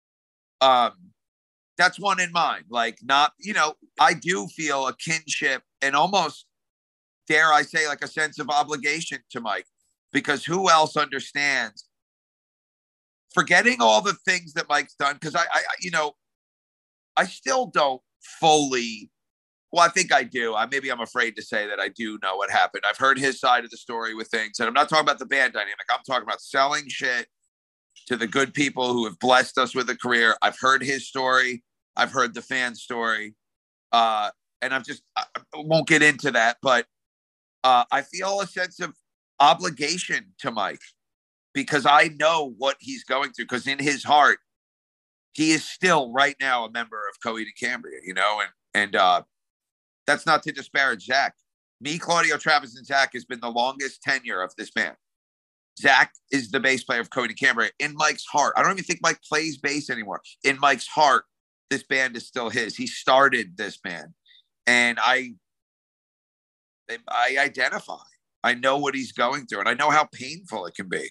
That's one in mine. Like not, you know, I do feel a kinship and almost, dare I say, like a sense of obligation to Mike, because who else understands forgetting all the things that Mike's done? Because I still don't fully, well, I think I do. Maybe I'm afraid to say that I do know what happened. I've heard his side of the story with things, and I'm not talking about the band dynamic. I'm talking about selling shit to the good people who have blessed us with a career. I've heard his story. I've heard the fan story. And I won't get into that, but I feel a sense of obligation to Mike because I know what he's going through. Because in his heart, he is still right now a member of Coheed and Cambria, and that's not to disparage Zach. Me, Claudio, Travis, and Zach has been the longest tenure of this band. Zach is the bass player of Coheed and Cambria. In Mike's heart, I don't even think Mike plays bass anymore. In Mike's heart, this band is still his. He started this band, and I identify. I know what he's going through, and I know how painful it can be.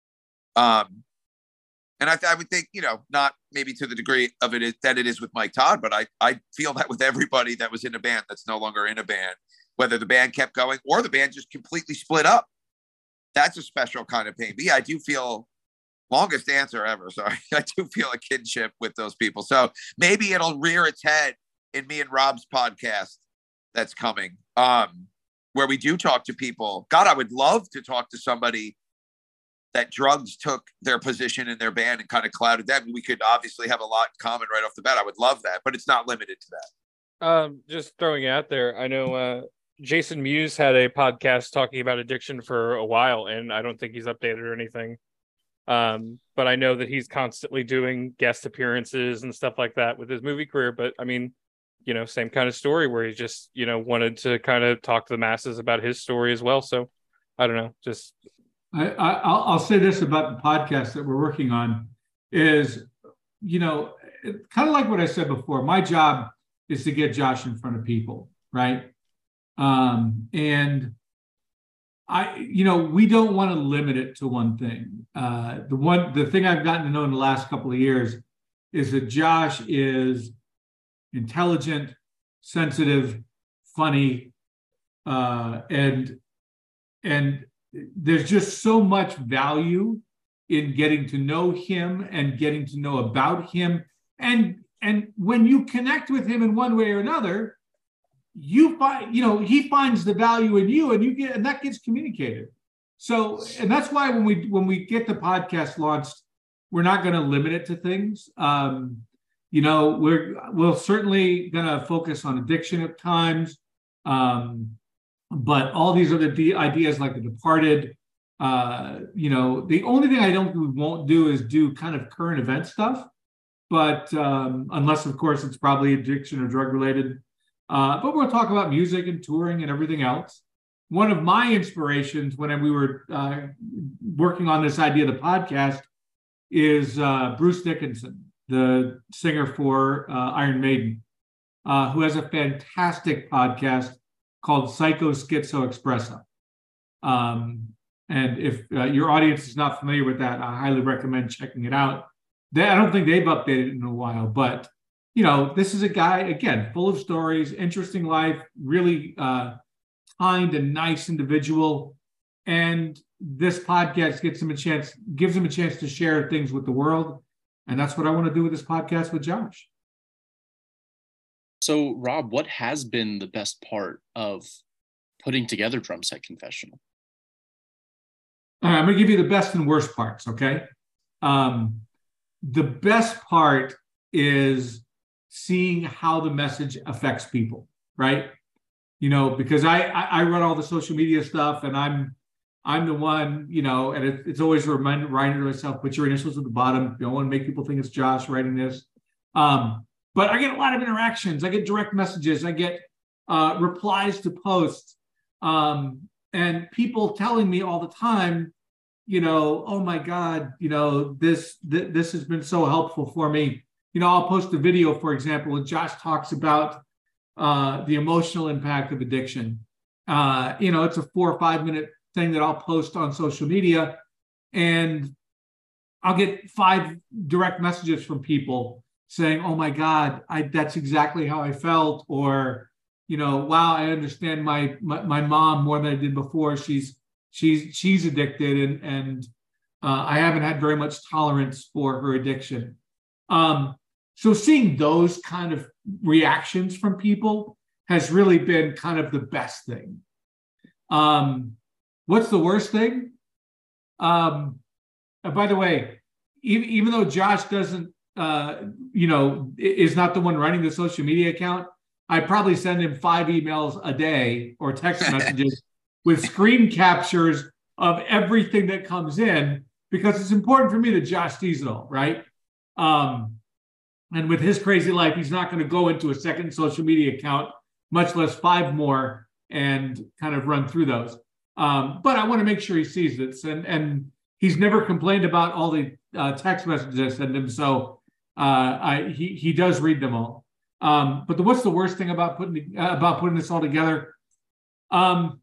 And I would think, not maybe to the degree of it that it is with Mike Todd, but I feel that with everybody that was in a band that's no longer in a band, whether the band kept going or the band just completely split up. That's a special kind of pain. But yeah, I do feel, longest answer ever, sorry. I do feel a kinship with those people. So maybe it'll rear its head in me and Rob's podcast that's coming, where we do talk to people. God, I would love to talk to somebody that drugs took their position in their band and kind of clouded them. We could obviously have a lot in common right off the bat. I would love that, but it's not limited to that. Just throwing it out there. I know Jason Mewes had a podcast talking about addiction for a while, and I don't think he's updated or anything. But I know that he's constantly doing guest appearances and stuff like that with his movie career. But I mean, same kind of story where he just, wanted to kind of talk to the masses about his story as well. So I don't know, just... I'll say this about the podcast that we're working on is, kind of like what I said before, my job is to get Josh in front of people, right? And we don't want to limit it to one thing. The thing I've gotten to know in the last couple of years is that Josh is intelligent, sensitive, funny, and there's just so much value in getting to know him and getting to know about him. And when you connect with him in one way or another, you find, he finds the value in you and that gets communicated. So, and that's why when we get the podcast launched, we're not going to limit it to things. We're certainly going to focus on addiction at times. But all these other ideas like The Departed, the only thing we won't do is do kind of current event stuff. But unless, of course, it's probably addiction or drug related. But we'll talk about music and touring and everything else. One of my inspirations when we were working on this idea of the podcast is Bruce Dickinson, the singer for Iron Maiden, who has a fantastic podcast called Psycho Schizo Expressa. And if your audience is not familiar with that, I highly recommend checking it out. I don't think they've updated it in a while, but this is a guy, again, full of stories, interesting life, really kind and nice individual. And this podcast gives him a chance to share things with the world. And that's what I want to do with this podcast with Josh. So, Rob, what has been the best part of putting together Drum Set Confessional? All right, I'm going to give you the best and worst parts, okay? The best part is seeing how the message affects people, right? Because I run all the social media stuff, and I'm the one, and it's always a reminder to myself, put your initials at the bottom. You don't want to make people think it's Josh writing this. But I get a lot of interactions. I get direct messages. I get replies to posts, and people telling me all the time, oh my God, this has been so helpful for me. I'll post a video, for example, and Josh talks about the emotional impact of addiction. It's a 4 or 5 minute thing that I'll post on social media, and I'll get 5 direct messages from people saying, oh my God, that's exactly how I felt. Or, wow, I understand my mom more than I did before. She's addicted and I haven't had very much tolerance for her addiction. So seeing those kind of reactions from people has really been kind of the best thing. What's the worst thing? By the way, even though Josh doesn't, is not the one running the social media account, I probably send him 5 emails a day or text messages with screen captures of everything that comes in, because it's important for me that Josh sees it all, right? And with his crazy life, he's not going to go into a second social media account, much less 5 more, and kind of run through those. But I want to make sure he sees this. And he's never complained about all the text messages I send him. So he does read them all. But what's the worst thing about putting this all together? The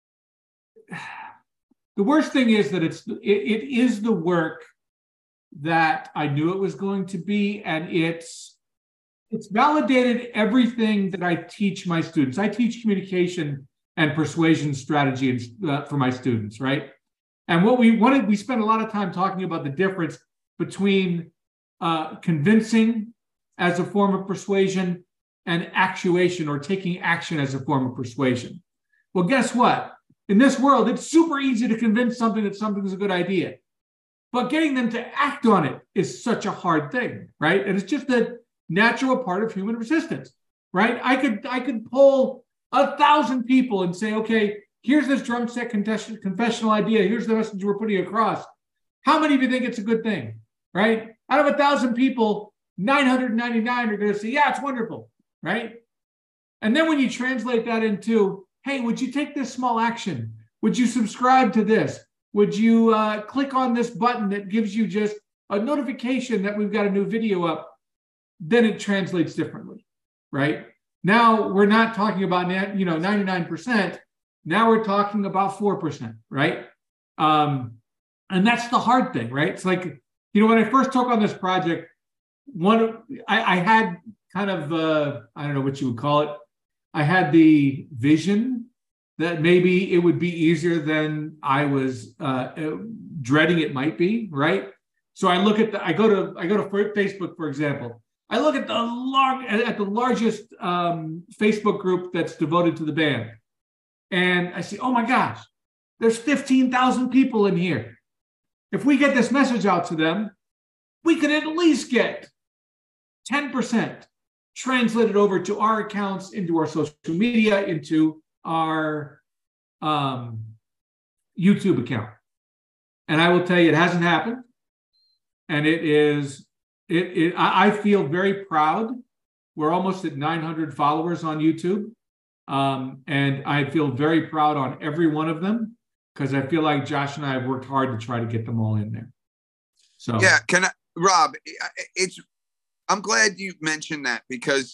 worst thing is that it is the work that I knew it was going to be, and it's validated everything that I teach my students. I teach communication and persuasion strategy for my students, right? And what we spent a lot of time talking about the difference between convincing as a form of persuasion and actuation, or taking action as a form of persuasion. Well, guess what? In this world, it's super easy to convince something that something's a good idea. But getting them to act on it is such a hard thing, right? And it's just a natural part of human resistance, right? I could poll 1,000 people and say, okay, here's this drum set confessional idea. Here's the message we're putting across. How many of you think it's a good thing, right? Out of 1,000 people, 999 are going to say, yeah, it's wonderful, right? And then when you translate that into, hey, would you take this small action? Would you subscribe to this? Would you click on this button that gives you just a notification that we've got a new video up? Then it translates differently, right? Now we're not talking about 99%. Now we're talking about 4%, right? And that's the hard thing, right? It's like, when I first took on this project, I had kind of I don't know what you would call it. I had the vision that maybe it would be easier than I was dreading it might be, right? So I go to Facebook, for example. I look at the largest Facebook group that's devoted to the band, and I see, oh my gosh, there's 15,000 people in here. If we get this message out to them, we could at least get 10% translated over to our accounts, into our social media, into our YouTube account. And I will tell you, it hasn't happened. And I feel very proud. We're almost at 900 followers on YouTube. And I feel very proud on every one of them, because I feel like Josh and I have worked hard to try to get them all in there. So yeah, Rob, I'm glad you mentioned that, because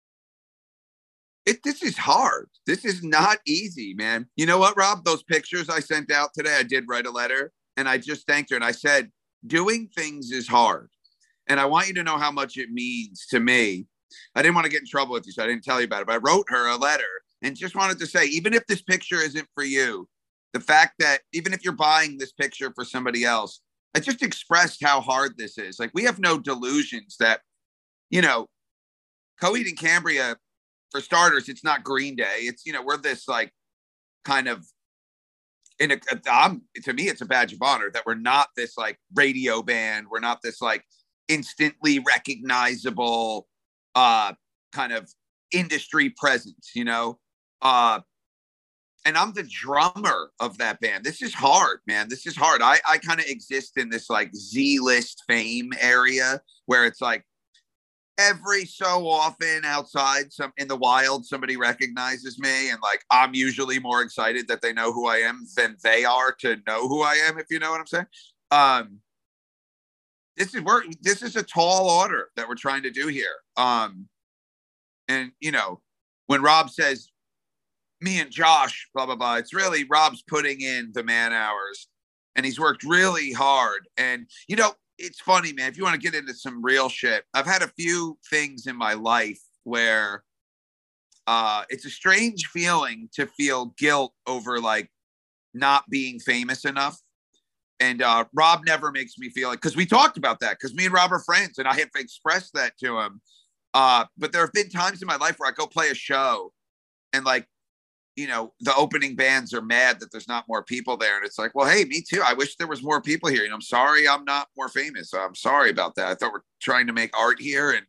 this is hard. This is not easy, man. You know what, Rob? Those pictures I sent out today, I did write a letter, and I just thanked her. And I said, doing things is hard. And I want you to know how much it means to me. I didn't want to get in trouble with you, so I didn't tell you about it. But I wrote her a letter and just wanted to say, even if this picture isn't for you, the fact that even if you're buying this picture for somebody else, I just expressed how hard this is. Like, we have no delusions that, Coheed and Cambria, for starters, it's not Green Day. It's, we're this like kind of to me, it's a badge of honor that we're not this like radio band. We're not this like instantly recognizable kind of industry presence, and I'm the drummer of that band. This is hard, man. This is hard. I kind of exist in this like Z-list fame area where it's like, every so often outside in the wild, somebody recognizes me, and like, I'm usually more excited that they know who I am than they are to know who I am, if you know what I'm saying. This is a tall order that we're trying to do here. And when Rob says me and Josh, blah, blah, blah, it's really Rob's putting in the man hours, and he's worked really hard. And, it's funny, man, if you want to get into some real shit, I've had a few things in my life where it's a strange feeling to feel guilt over like not being famous enough. And Rob never makes me feel like, because we talked about that, because me and Rob are friends, and I have expressed that to him. But there have been times in my life where I go play a show, and like, the opening bands are mad that there's not more people there. And it's like, well, hey, me too. I wish there was more people here. I'm sorry I'm not more famous. I'm sorry about that. I thought we're trying to make art here. And,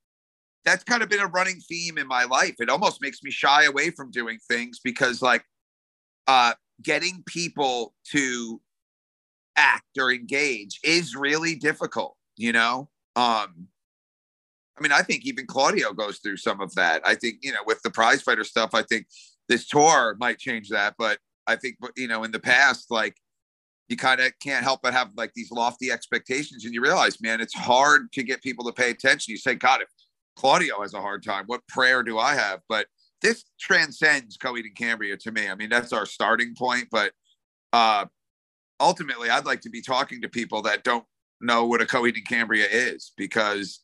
that's kind of been a running theme in my life. It almost makes me shy away from doing things, because like, getting people to act or engage is really difficult, you know? I mean, I think even Claudio goes through some of that. I think, you know, with the prize fighter stuff, I think this tour might change that. But I think, you know, in the past, like, you kind of can't help but have like these lofty expectations. And you realize, man, it's hard to get people to pay attention. You say, God, if Claudio has a hard time, what prayer do I have? But this transcends Coheed and Cambria to me. I mean, that's our starting point. But ultimately, I'd like to be talking to people that don't know what a Coheed and Cambria is, because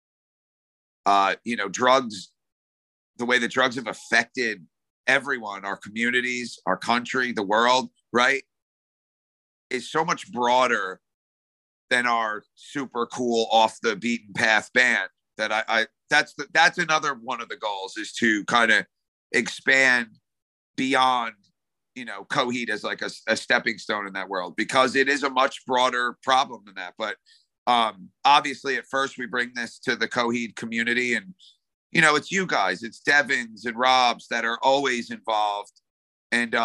you know, drugs, the way that drugs have affected everyone, our communities, our country, the world, right, is so much broader than our super cool off the beaten path band that that's another one of the goals, is to kind of expand beyond, you know, Coheed as like a stepping stone in that world, because it is a much broader problem than that. But obviously at first we bring this to the Coheed community, and, you know, it's you guys, it's Devins and Robs that are always involved. And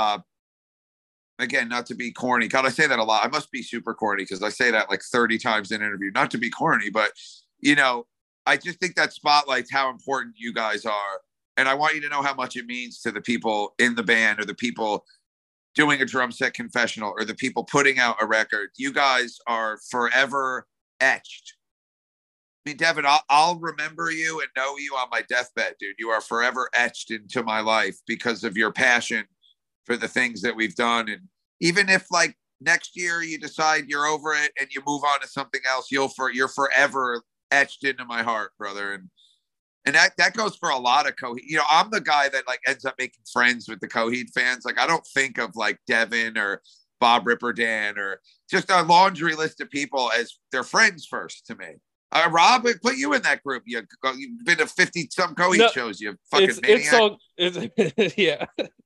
again, not to be corny, God, I say that a lot. I must be super corny because I say that like 30 times in an interview, not to be corny, but, you know, I just think that spotlights how important you guys are. And I want you to know how much it means to the people in the band, or the people doing a drum set confessional, or the people putting out a record. You guys are forever etched. I mean, Devin, I'll remember you and know you on my deathbed, dude. You are forever etched into my life because of your passion for the things that we've done. And even if like next year you decide you're over it and you move on to something else, you're forever etched into my heart, brother. And that goes for a lot of Coheed. You know, I'm the guy that like ends up making friends with the Coheed fans. Like, I don't think of like Devin or Bob Ripperdan or just a laundry list of people as their friends first to me. Rob, I put you in that group. You've been to 50 some Coheed shows. You fucking maniac. Yeah.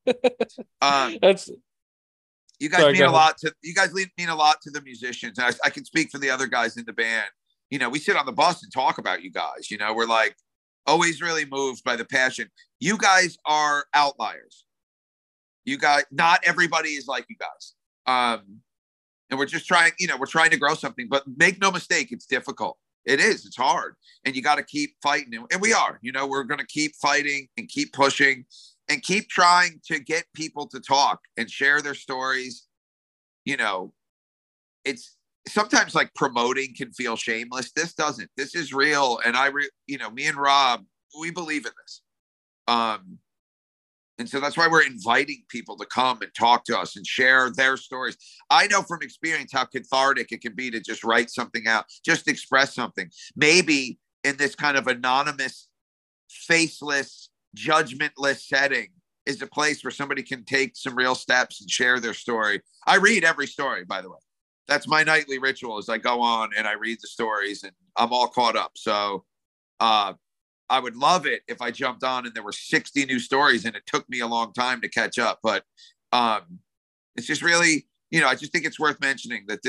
That's. You guys mean a lot to. You guys mean a lot to the musicians. And I can speak for the other guys in the band. You know, we sit on the bus and talk about you guys. You know, we're like always really moved by the passion. You guys are outliers. You guys, not everybody is like you guys. And we're just trying, you know, we're trying to grow something, but make no mistake, it's difficult. It is, it's hard. And you got to keep fighting. And we are, you know, we're going to keep fighting and keep pushing and keep trying to get people to talk and share their stories. You know, it's sometimes like promoting can feel shameless. This doesn't. This is real. And you know, me and Rob, we believe in this. And so that's why we're inviting people to come and talk to us and share their stories. I know from experience how cathartic it can be to just write something out, just express something. Maybe in this kind of anonymous, faceless, judgmentless setting is a place where somebody can take some real steps and share their story. I read every story, by the way. That's my nightly ritual, is I go on and I read the stories and I'm all caught up. So I would love it if I jumped on and there were 60 new stories and it took me a long time to catch up. But it's just really, you know, I just think it's worth mentioning that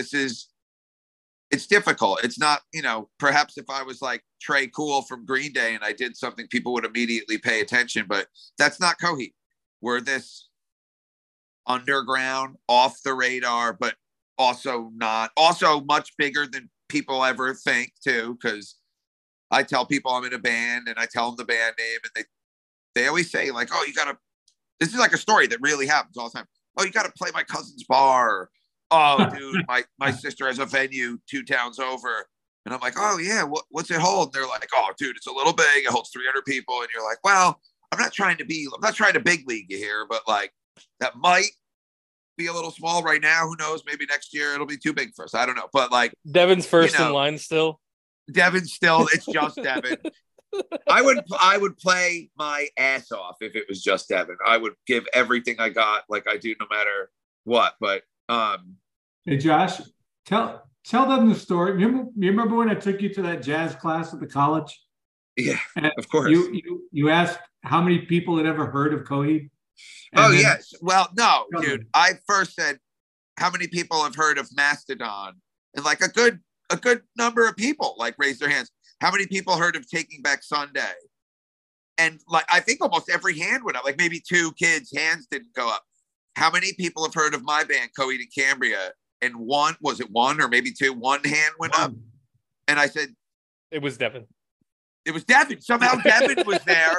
it's difficult. It's not, you know, perhaps if I was like Trey Cool from Green Day and I did something, people would immediately pay attention, but that's not Coheed. We're this underground, off the radar, but also much bigger than people ever think too, because I tell people I'm in a band and I tell them the band name, and they always say like, oh, this is like a story that really happens all the time. Oh, you got to play my cousin's bar. Oh, dude, my sister has a venue 2 towns over. And I'm like, oh yeah, what's it hold? And they're like, oh, dude, it's a little big. It holds 300 people. And you're like, well, I'm not trying to big league you here, but like that might be a little small right now. Who knows? Maybe next year it'll be too big for us. I don't know. But like Devin's first in line still. Devin's still, it's just Devin. I would play my ass off if it was just Devin. I would give everything I got, like I do no matter what. But hey Josh, tell them the story. You remember when I took you to that jazz class at the college? Yeah, and of course. You asked how many people had ever heard of Coheed? Oh yes. Well, no, dude. I first said how many people have heard of Mastodon, and like a good number of people like raised their hands. How many people heard of Taking Back Sunday? And like I think almost every hand went up. Like maybe 2 kids' hands didn't go up. how many people have heard of my band, Coheed and Cambria? And one or maybe two? One hand went up. And I said, it was Devin. It was Devin. Somehow Devin was there.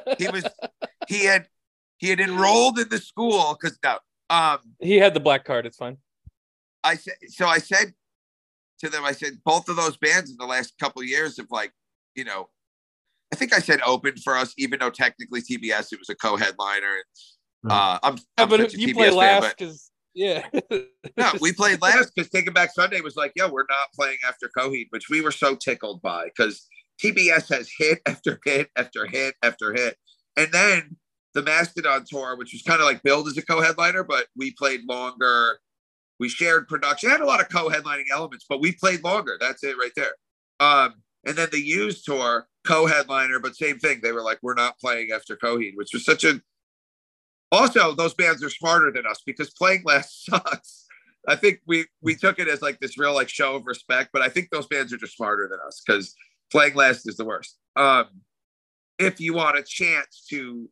He had enrolled in the school because he had the black card. It's fine. I said to them, both of those bands in the last couple of years have like, you know, I think I said opened for us, even though technically TBS, it was a co-headliner. I'm but you play last because no, we played last because Taking Back Sunday was like, we're not playing after Coheed, which we were so tickled by because TBS has hit after hit after hit after hit. And then the Mastodon tour, which was kind of like billed as a co-headliner, but we played longer. We shared production. It had a lot of co-headlining elements, but we played longer. That's it right there. And then the Used tour, co-headliner, but same thing. They were like, we're not playing after Coheed, which was such a... Also, those bands are smarter than us because playing last sucks. I think we took it as like this real like show of respect, but I think those bands are just smarter than us because playing last is the worst. If you want a chance to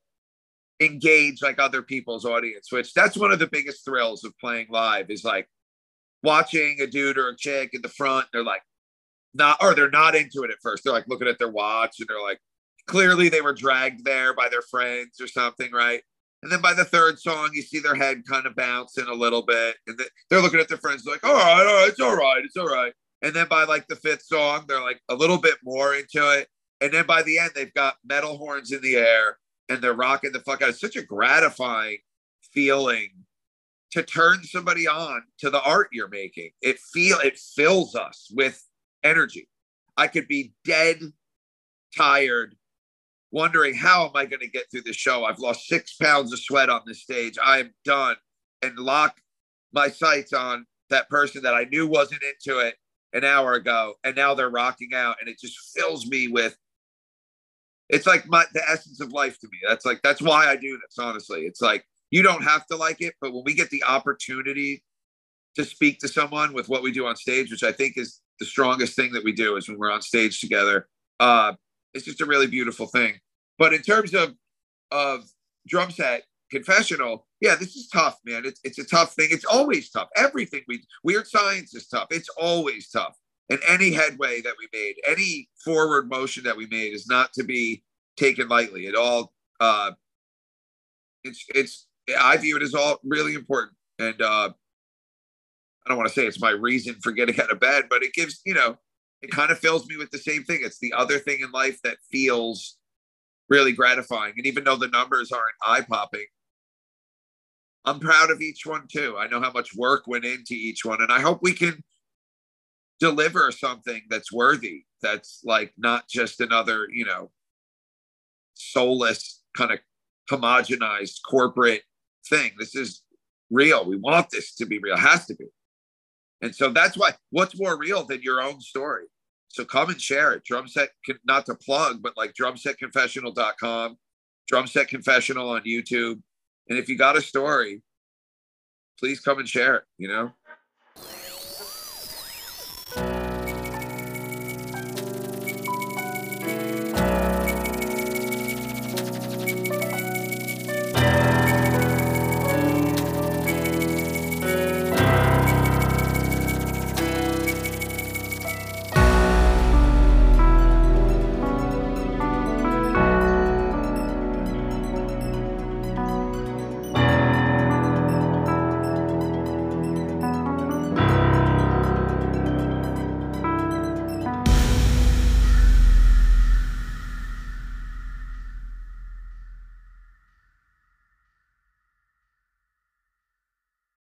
engage like other people's audience, which that's one of the biggest thrills of playing live is like watching a dude or a chick in the front. They're like they're not into it at first. They're like looking at their watch and they're like, clearly they were dragged there by their friends or something, right? And then by the third song, you see their head kind of bouncing a little bit. And they're looking at their friends like, all right, it's all right. And then by like the fifth song, they're like a little bit more into it. And then by the end, they've got metal horns in the air and they're rocking the fuck out. It's such a gratifying feeling to turn somebody on to the art you're making. It fills us with energy. I could be dead tired, wondering how am I going to get through the show? I've lost 6 pounds of sweat on this stage. I am done, and lock my sights on that person that I knew wasn't into it an hour ago, and now they're rocking out, and it just fills me with. It's like the essence of life to me. That's why I do this. Honestly, it's like you don't have to like it, but when we get the opportunity to speak to someone with what we do on stage, which I think is the strongest thing that we do, is when we're on stage together. It's just a really beautiful thing. But in terms of Drum Set Confessional, this is tough, man. It's a tough thing. It's always tough. Everything Weird Science is tough. It's always tough. And any headway that we made, any forward motion that we made is not to be taken lightly at all. I view it as all really important. And I don't want to say it's my reason for getting out of bed, but it gives, it kind of fills me with the same thing. It's the other thing in life that feels really gratifying. And even though the numbers aren't eye-popping, I'm proud of each one too. I know how much work went into each one. And I hope we can deliver something that's worthy. That's like not just another, soulless kind of homogenized corporate thing. This is real. We want this to be real. It has to be. And so that's why, what's more real than your own story? So come and share it. Drumset, not to plug, but like drumsetconfessional.com, Drumset Confessional on YouTube. And if you got a story, please come and share it,